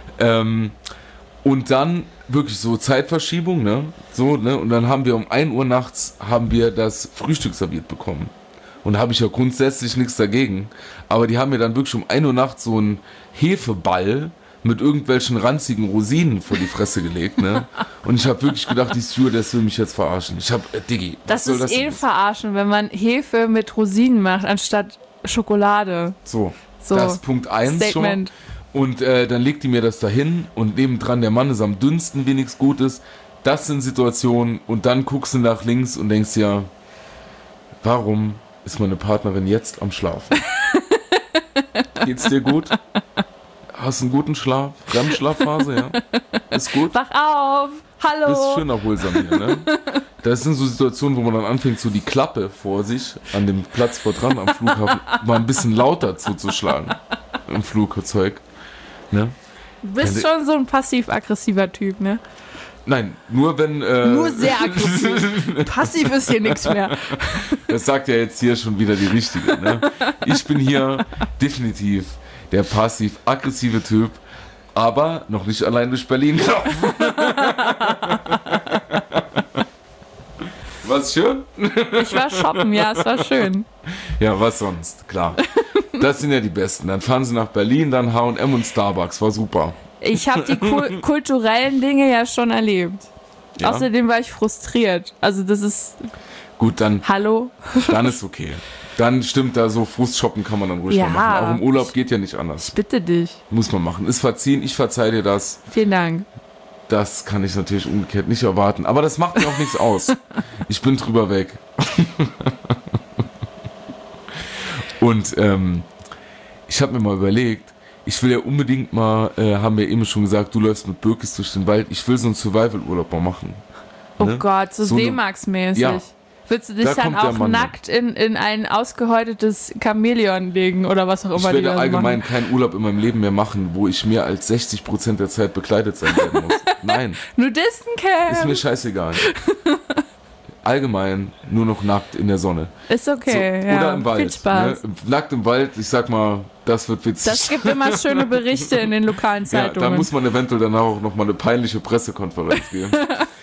Und dann wirklich so Zeitverschiebung, ne? So, ne? Und dann haben wir um 1 Uhr nachts das Frühstück serviert bekommen. Und da habe ich ja grundsätzlich nichts dagegen. Aber die haben mir dann wirklich um 1 Uhr nachts so einen Hefeball mit irgendwelchen ranzigen Rosinen vor die Fresse gelegt, ne? Und ich habe wirklich gedacht, die Stewardess will mich jetzt verarschen. Ich habe, Diggi, Das ist verarschen, wenn man Hefe mit Rosinen macht, anstatt Schokolade. So, So, das ist Punkt 1 Statement. schon. Und dann legt die mir das dahin und nebendran der Mann ist am dünnsten, wie nichts Gutes. Das sind Situationen und dann guckst du nach links und denkst dir, warum ist meine Partnerin jetzt am Schlafen? Geht's dir gut? Hast du einen guten Schlaf? REM-Schlafphase, ja? Ist gut? Wach auf! Hallo! Bist schön erholsam hier, ne? Das sind so Situationen, wo man dann anfängt, so die Klappe vor sich an dem Platz vor dran am Flughafen mal ein bisschen lauter zuzuschlagen im Flugzeug. Ne? Du bist schon so ein passiv-aggressiver Typ, ne? Nein, nur wenn... Nur sehr aggressiv. Passiv ist hier nichts mehr. Das sagt ja jetzt hier schon wieder die Richtige, ne? Ich bin hier definitiv der passiv-aggressive Typ, aber noch nicht allein durch Berlin gelaufen. War's schön? Ich war shoppen, ja, es war schön. Ja, was sonst, klar. Das sind ja die Besten. Dann fahren sie nach Berlin, dann H&M und Starbucks, war super. Ich habe die kulturellen Dinge ja schon erlebt. Ja? Außerdem war ich frustriert. Also das ist... Gut, dann Hallo? Dann ist okay. Dann stimmt da so, Frustshoppen kann man dann ruhig mal machen. Auch im Urlaub geht ja nicht anders. Ich bitte dich. Muss man machen. Ist verziehen, ich verzeih dir das. Vielen Dank. Das kann ich natürlich umgekehrt nicht erwarten. Aber das macht mir auch nichts aus. Ich bin drüber weg. Und ich habe mir mal überlegt, ich will ja unbedingt mal, haben wir eben schon gesagt, du läufst mit Birkis durch den Wald. Ich will so einen Survival-Urlaub mal machen. Oh Ne? Gott, so D-Max-mäßig. Ja. Willst du dich Da dann kommt der auch Mann nackt in ein ausgehäutetes Chamäleon legen oder was auch immer Ich die werde da so allgemein machen? keinen Urlaub in meinem Leben mehr machen, wo ich mehr als 60% der Zeit bekleidet sein werden muss. Nein, Nudistencamp! ist mir scheißegal. Allgemein nur noch nackt in der Sonne. Ist okay, So, ja. oder im Wald. Viel Spaß. Ne? Nackt im Wald, ich sag mal, das wird witzig. Das gibt immer schöne Berichte in den lokalen ja, Zeitungen. da muss man eventuell danach auch nochmal eine peinliche Pressekonferenz geben.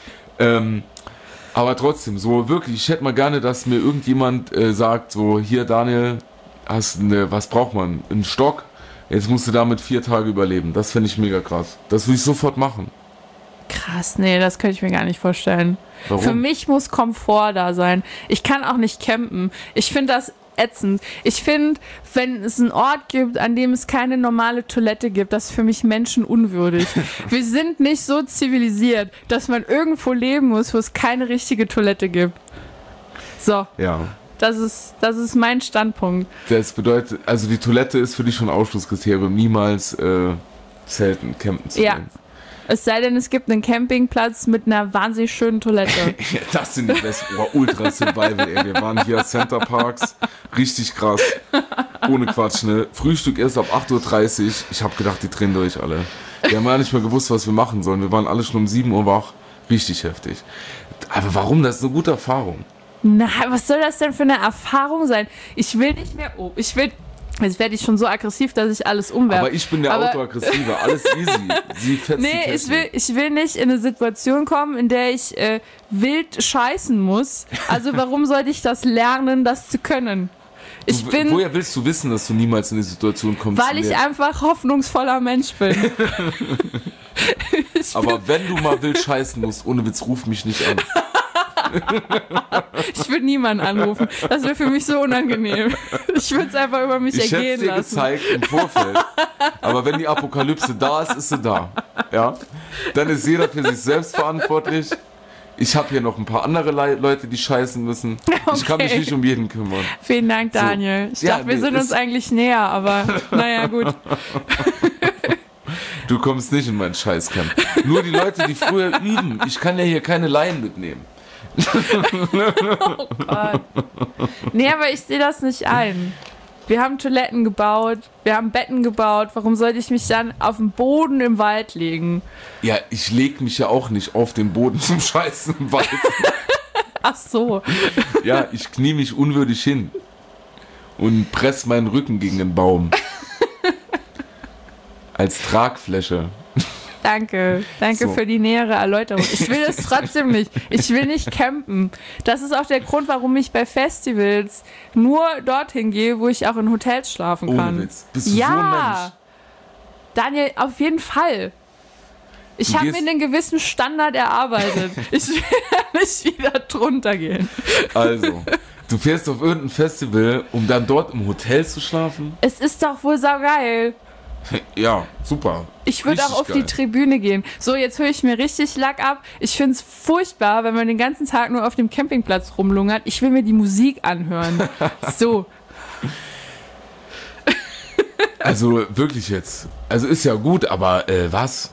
Aber trotzdem, so wirklich, ich hätte mal gerne, dass mir irgendjemand sagt, so, hier Daniel, was braucht man? Einen Stock? Jetzt musst du damit 4 Tage überleben. Das fände ich mega krass. Das würde ich sofort machen. Krass, nee, das könnte ich mir gar nicht vorstellen. Warum? Für mich muss Komfort da sein. Ich kann auch nicht campen. Ich finde das ätzend. Ich finde, wenn es einen Ort gibt, an dem es keine normale Toilette gibt, das ist für mich menschenunwürdig. Wir sind nicht so zivilisiert, dass man irgendwo leben muss, wo es keine richtige Toilette gibt. So, Ja. das ist mein Standpunkt. Das bedeutet, also die Toilette ist für dich schon Ausschlusskriterium, niemals selten campen zu Ja. gehen. Es sei denn, es gibt einen Campingplatz mit einer wahnsinnig schönen Toilette. Ja, das sind die besten. Oh, Ultra Survival, ey. Wir waren hier Center Parks. Richtig krass. Ohne Quatsch, ne? Frühstück erst ab 8:30 Uhr. Ich hab gedacht, die drehen durch alle. Wir haben ja nicht mehr gewusst, was wir machen sollen. Wir waren alle schon um 7 Uhr wach. Richtig heftig. Aber warum? Das ist eine gute Erfahrung. Na, was soll das denn für eine Erfahrung sein? Ich will nicht mehr. Oh, jetzt werde ich schon so aggressiv, dass ich alles umwerfe. Aber ich bin der Autoaggressive. Alles easy. Sie fetzt die Nee, Kette. ich will nicht in eine Situation kommen, in der ich wild scheißen muss. Also warum sollte ich das lernen, das zu können? Woher willst du wissen, dass du niemals in die Situation kommst? Weil ich einfach hoffnungsvoller Mensch bin. Aber wenn du mal wild scheißen musst, ohne Witz, ruf mich nicht an. Ich würde niemanden anrufen. Das wäre für mich so unangenehm. Ich würde es einfach über mich Ich hätte es ergehen dir lassen. gezeigt im Vorfeld. Aber wenn die Apokalypse da ist, ist sie da. Ja? Dann ist jeder für sich selbst verantwortlich. Ich habe hier noch ein paar andere Leute, die scheißen müssen. Ich kann mich nicht um jeden kümmern. Vielen Dank, Daniel. Ich dachte, wir sind uns eigentlich näher, aber naja, gut. Du kommst nicht in mein Scheißcamp. Nur die Leute, die früher üben. Ich kann ja hier keine Laien mitnehmen. Oh Gott. Nee, aber ich sehe das nicht ein. Wir haben Toiletten gebaut, wir haben Betten gebaut. Warum sollte ich mich dann auf den Boden im Wald legen? Ja, ich leg mich ja auch nicht auf den Boden zum Scheißen im Wald. Ach so. Ja, ich knie mich unwürdig hin und presse meinen Rücken gegen den Baum. Als Tragfläche. Danke So. für die nähere Erläuterung. Ich will es trotzdem nicht. Ich will nicht campen. Das ist auch der Grund, warum ich bei Festivals nur dorthin gehe, wo ich auch in Hotels schlafen kann. Ohne Witz. Bist du so ein Mensch? Daniel, auf jeden Fall. Ich Du habe mir gehst- einen gewissen Standard erarbeitet. Ich will da nicht wieder drunter gehen. Also, du fährst auf irgendein Festival, um dann dort im Hotel zu schlafen? Es ist doch wohl saugeil. Ja, super. Ich würde auch Richtig auf die geil. Tribüne gehen. So, jetzt höre ich mir richtig Lack ab. Ich finde es furchtbar, wenn man den ganzen Tag nur auf dem Campingplatz rumlungert. Ich will mir die Musik anhören. So. Also, wirklich jetzt. Also, ist ja gut, aber was?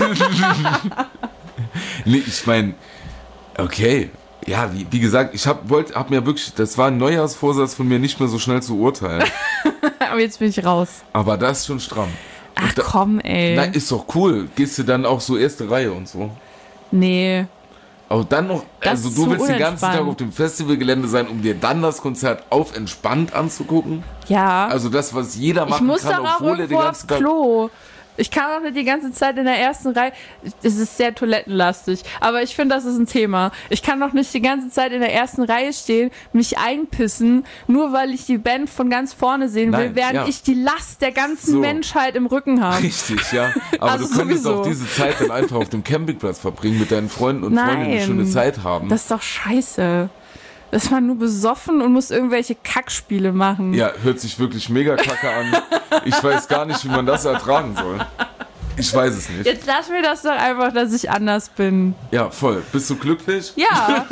Nee, ich meine, okay. Ja, wie gesagt, ich hab mir wirklich, das war ein Neujahrsvorsatz von mir, nicht mehr so schnell zu urteilen. Aber jetzt bin ich raus. Aber das ist schon stramm. Ach komm, ey. Nein, ist doch cool. Gehst du dann auch so erste Reihe und so. Nee. Aber dann noch, Das also ist du so willst den ganzen Tag unentspannt. auf dem Festivalgelände sein, um dir dann das Konzert auf entspannt anzugucken? Ja. Also das, was jeder ich machen muss kann, doch auch obwohl er den irgendwo aufs ganzen Tag... Klo. Ich kann auch nicht die ganze Zeit in der ersten Reihe. Es ist sehr toilettenlastig, aber ich finde, das ist ein Thema. Ich kann doch nicht die ganze Zeit in der ersten Reihe stehen, mich einpissen, nur weil ich die Band von ganz vorne sehen will, während ich die Last der ganzen Menschheit im Rücken habe. Richtig, ja. Aber Also du könntest sowieso. auch diese Zeit dann einfach auf dem Campingplatz verbringen, mit deinen Freunden und Freundinnen, die schon eine Zeit haben. Das ist doch scheiße. Da ist man nur besoffen und muss irgendwelche Kackspiele machen. Ja, hört sich wirklich mega kacke an. Ich weiß gar nicht, wie man das ertragen soll. Ich weiß es nicht. Jetzt lass mir das doch einfach, dass ich anders bin. Ja, voll. Bist du glücklich? Ja.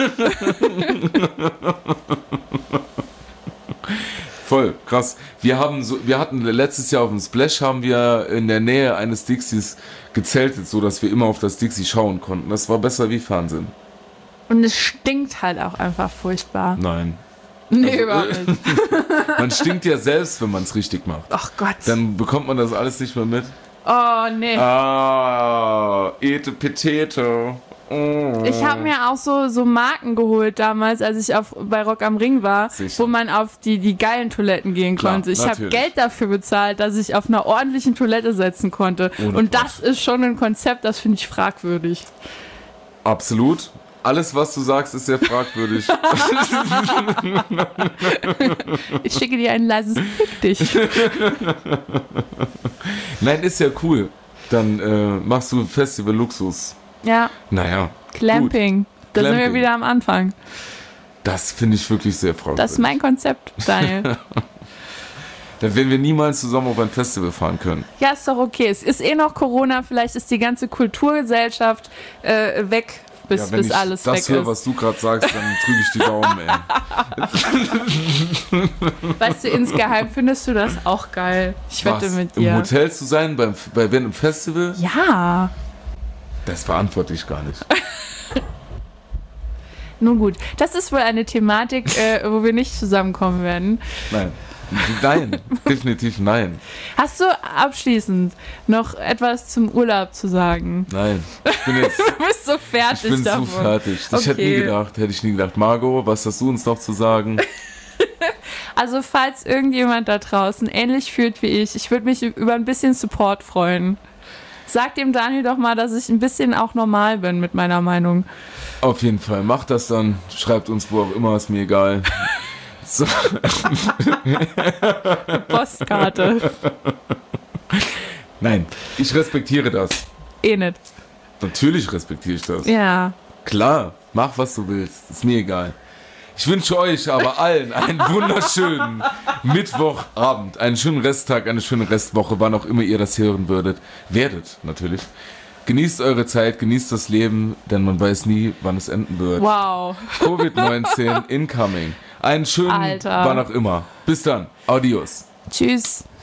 Voll, krass. Wir hatten letztes Jahr auf dem Splash haben wir in der Nähe eines Dixies gezeltet, so dass wir immer auf das Dixie schauen konnten. Das war besser wie Fernsehen. Und es stinkt halt auch einfach furchtbar. Nein. Nee, überhaupt nicht. Man stinkt ja selbst, wenn man es richtig macht. Ach Gott. Dann bekommt man das alles nicht mehr mit. Oh, nee. Ete Petete. Oh. Ich habe mir auch so Marken geholt damals, als ich bei Rock am Ring war, Sicher. wo man auf die geilen Toiletten gehen Klar, konnte. Ich habe natürlich. Geld dafür bezahlt, dass ich auf einer ordentlichen Toilette setzen konnte. Ohne Und Quatsch. das ist schon ein Konzept, das finde ich fragwürdig. Absolut. Alles, was du sagst, ist sehr fragwürdig. Ich schicke dir ein leises Fick dich. Nein, ist ja cool. Dann machst du Festival Luxus. Ja, Naja. Clamping. Da sind wir Clamping. wieder am Anfang. Das finde ich wirklich sehr fragwürdig. Das ist mein Konzept, Daniel. Dann werden wir niemals zusammen auf ein Festival fahren können. Ja, ist doch okay. Es ist eh noch Corona, vielleicht ist die ganze Kulturgesellschaft weg, bis Wenn ich alles das weg höre, ist. was du gerade sagst, dann drücke ich die Daumen, ey. Weißt du, insgeheim findest du das auch geil. Ich wette Was? mit Im dir. Hotel zu sein, bei einem Festival? Ja, Das beantworte ich gar nicht. nun gut. Das ist wohl eine Thematik, wo wir nicht zusammenkommen werden. Nein. Nein, definitiv nein. Hast du abschließend noch etwas zum Urlaub zu sagen? Nein. Ich bin jetzt. Du bist so fertig Ich bin davon. zu fertig. Ich hätte ich nie gedacht. Margot, was hast du uns noch zu sagen? Also falls irgendjemand da draußen ähnlich fühlt wie ich würde mich über ein bisschen Support freuen. Sag dem Daniel doch mal, dass ich ein bisschen auch normal bin mit meiner Meinung. Auf jeden Fall. Macht das dann. Schreibt uns wo auch immer, ist mir egal. So. Postkarte. Nein, ich respektiere das. Eh nicht. Natürlich respektiere ich das. Ja. Klar, mach was du willst. Ist mir egal. Ich wünsche euch aber allen einen wunderschönen Mittwochabend, einen schönen Resttag, eine schöne Restwoche, wann auch immer ihr das hören werdet natürlich. Genießt eure Zeit, genießt das Leben, denn man weiß nie, wann es enden wird. Wow. Covid-19 incoming. Einen schönen, Alter. wann auch immer. Bis dann. Adios. Tschüss.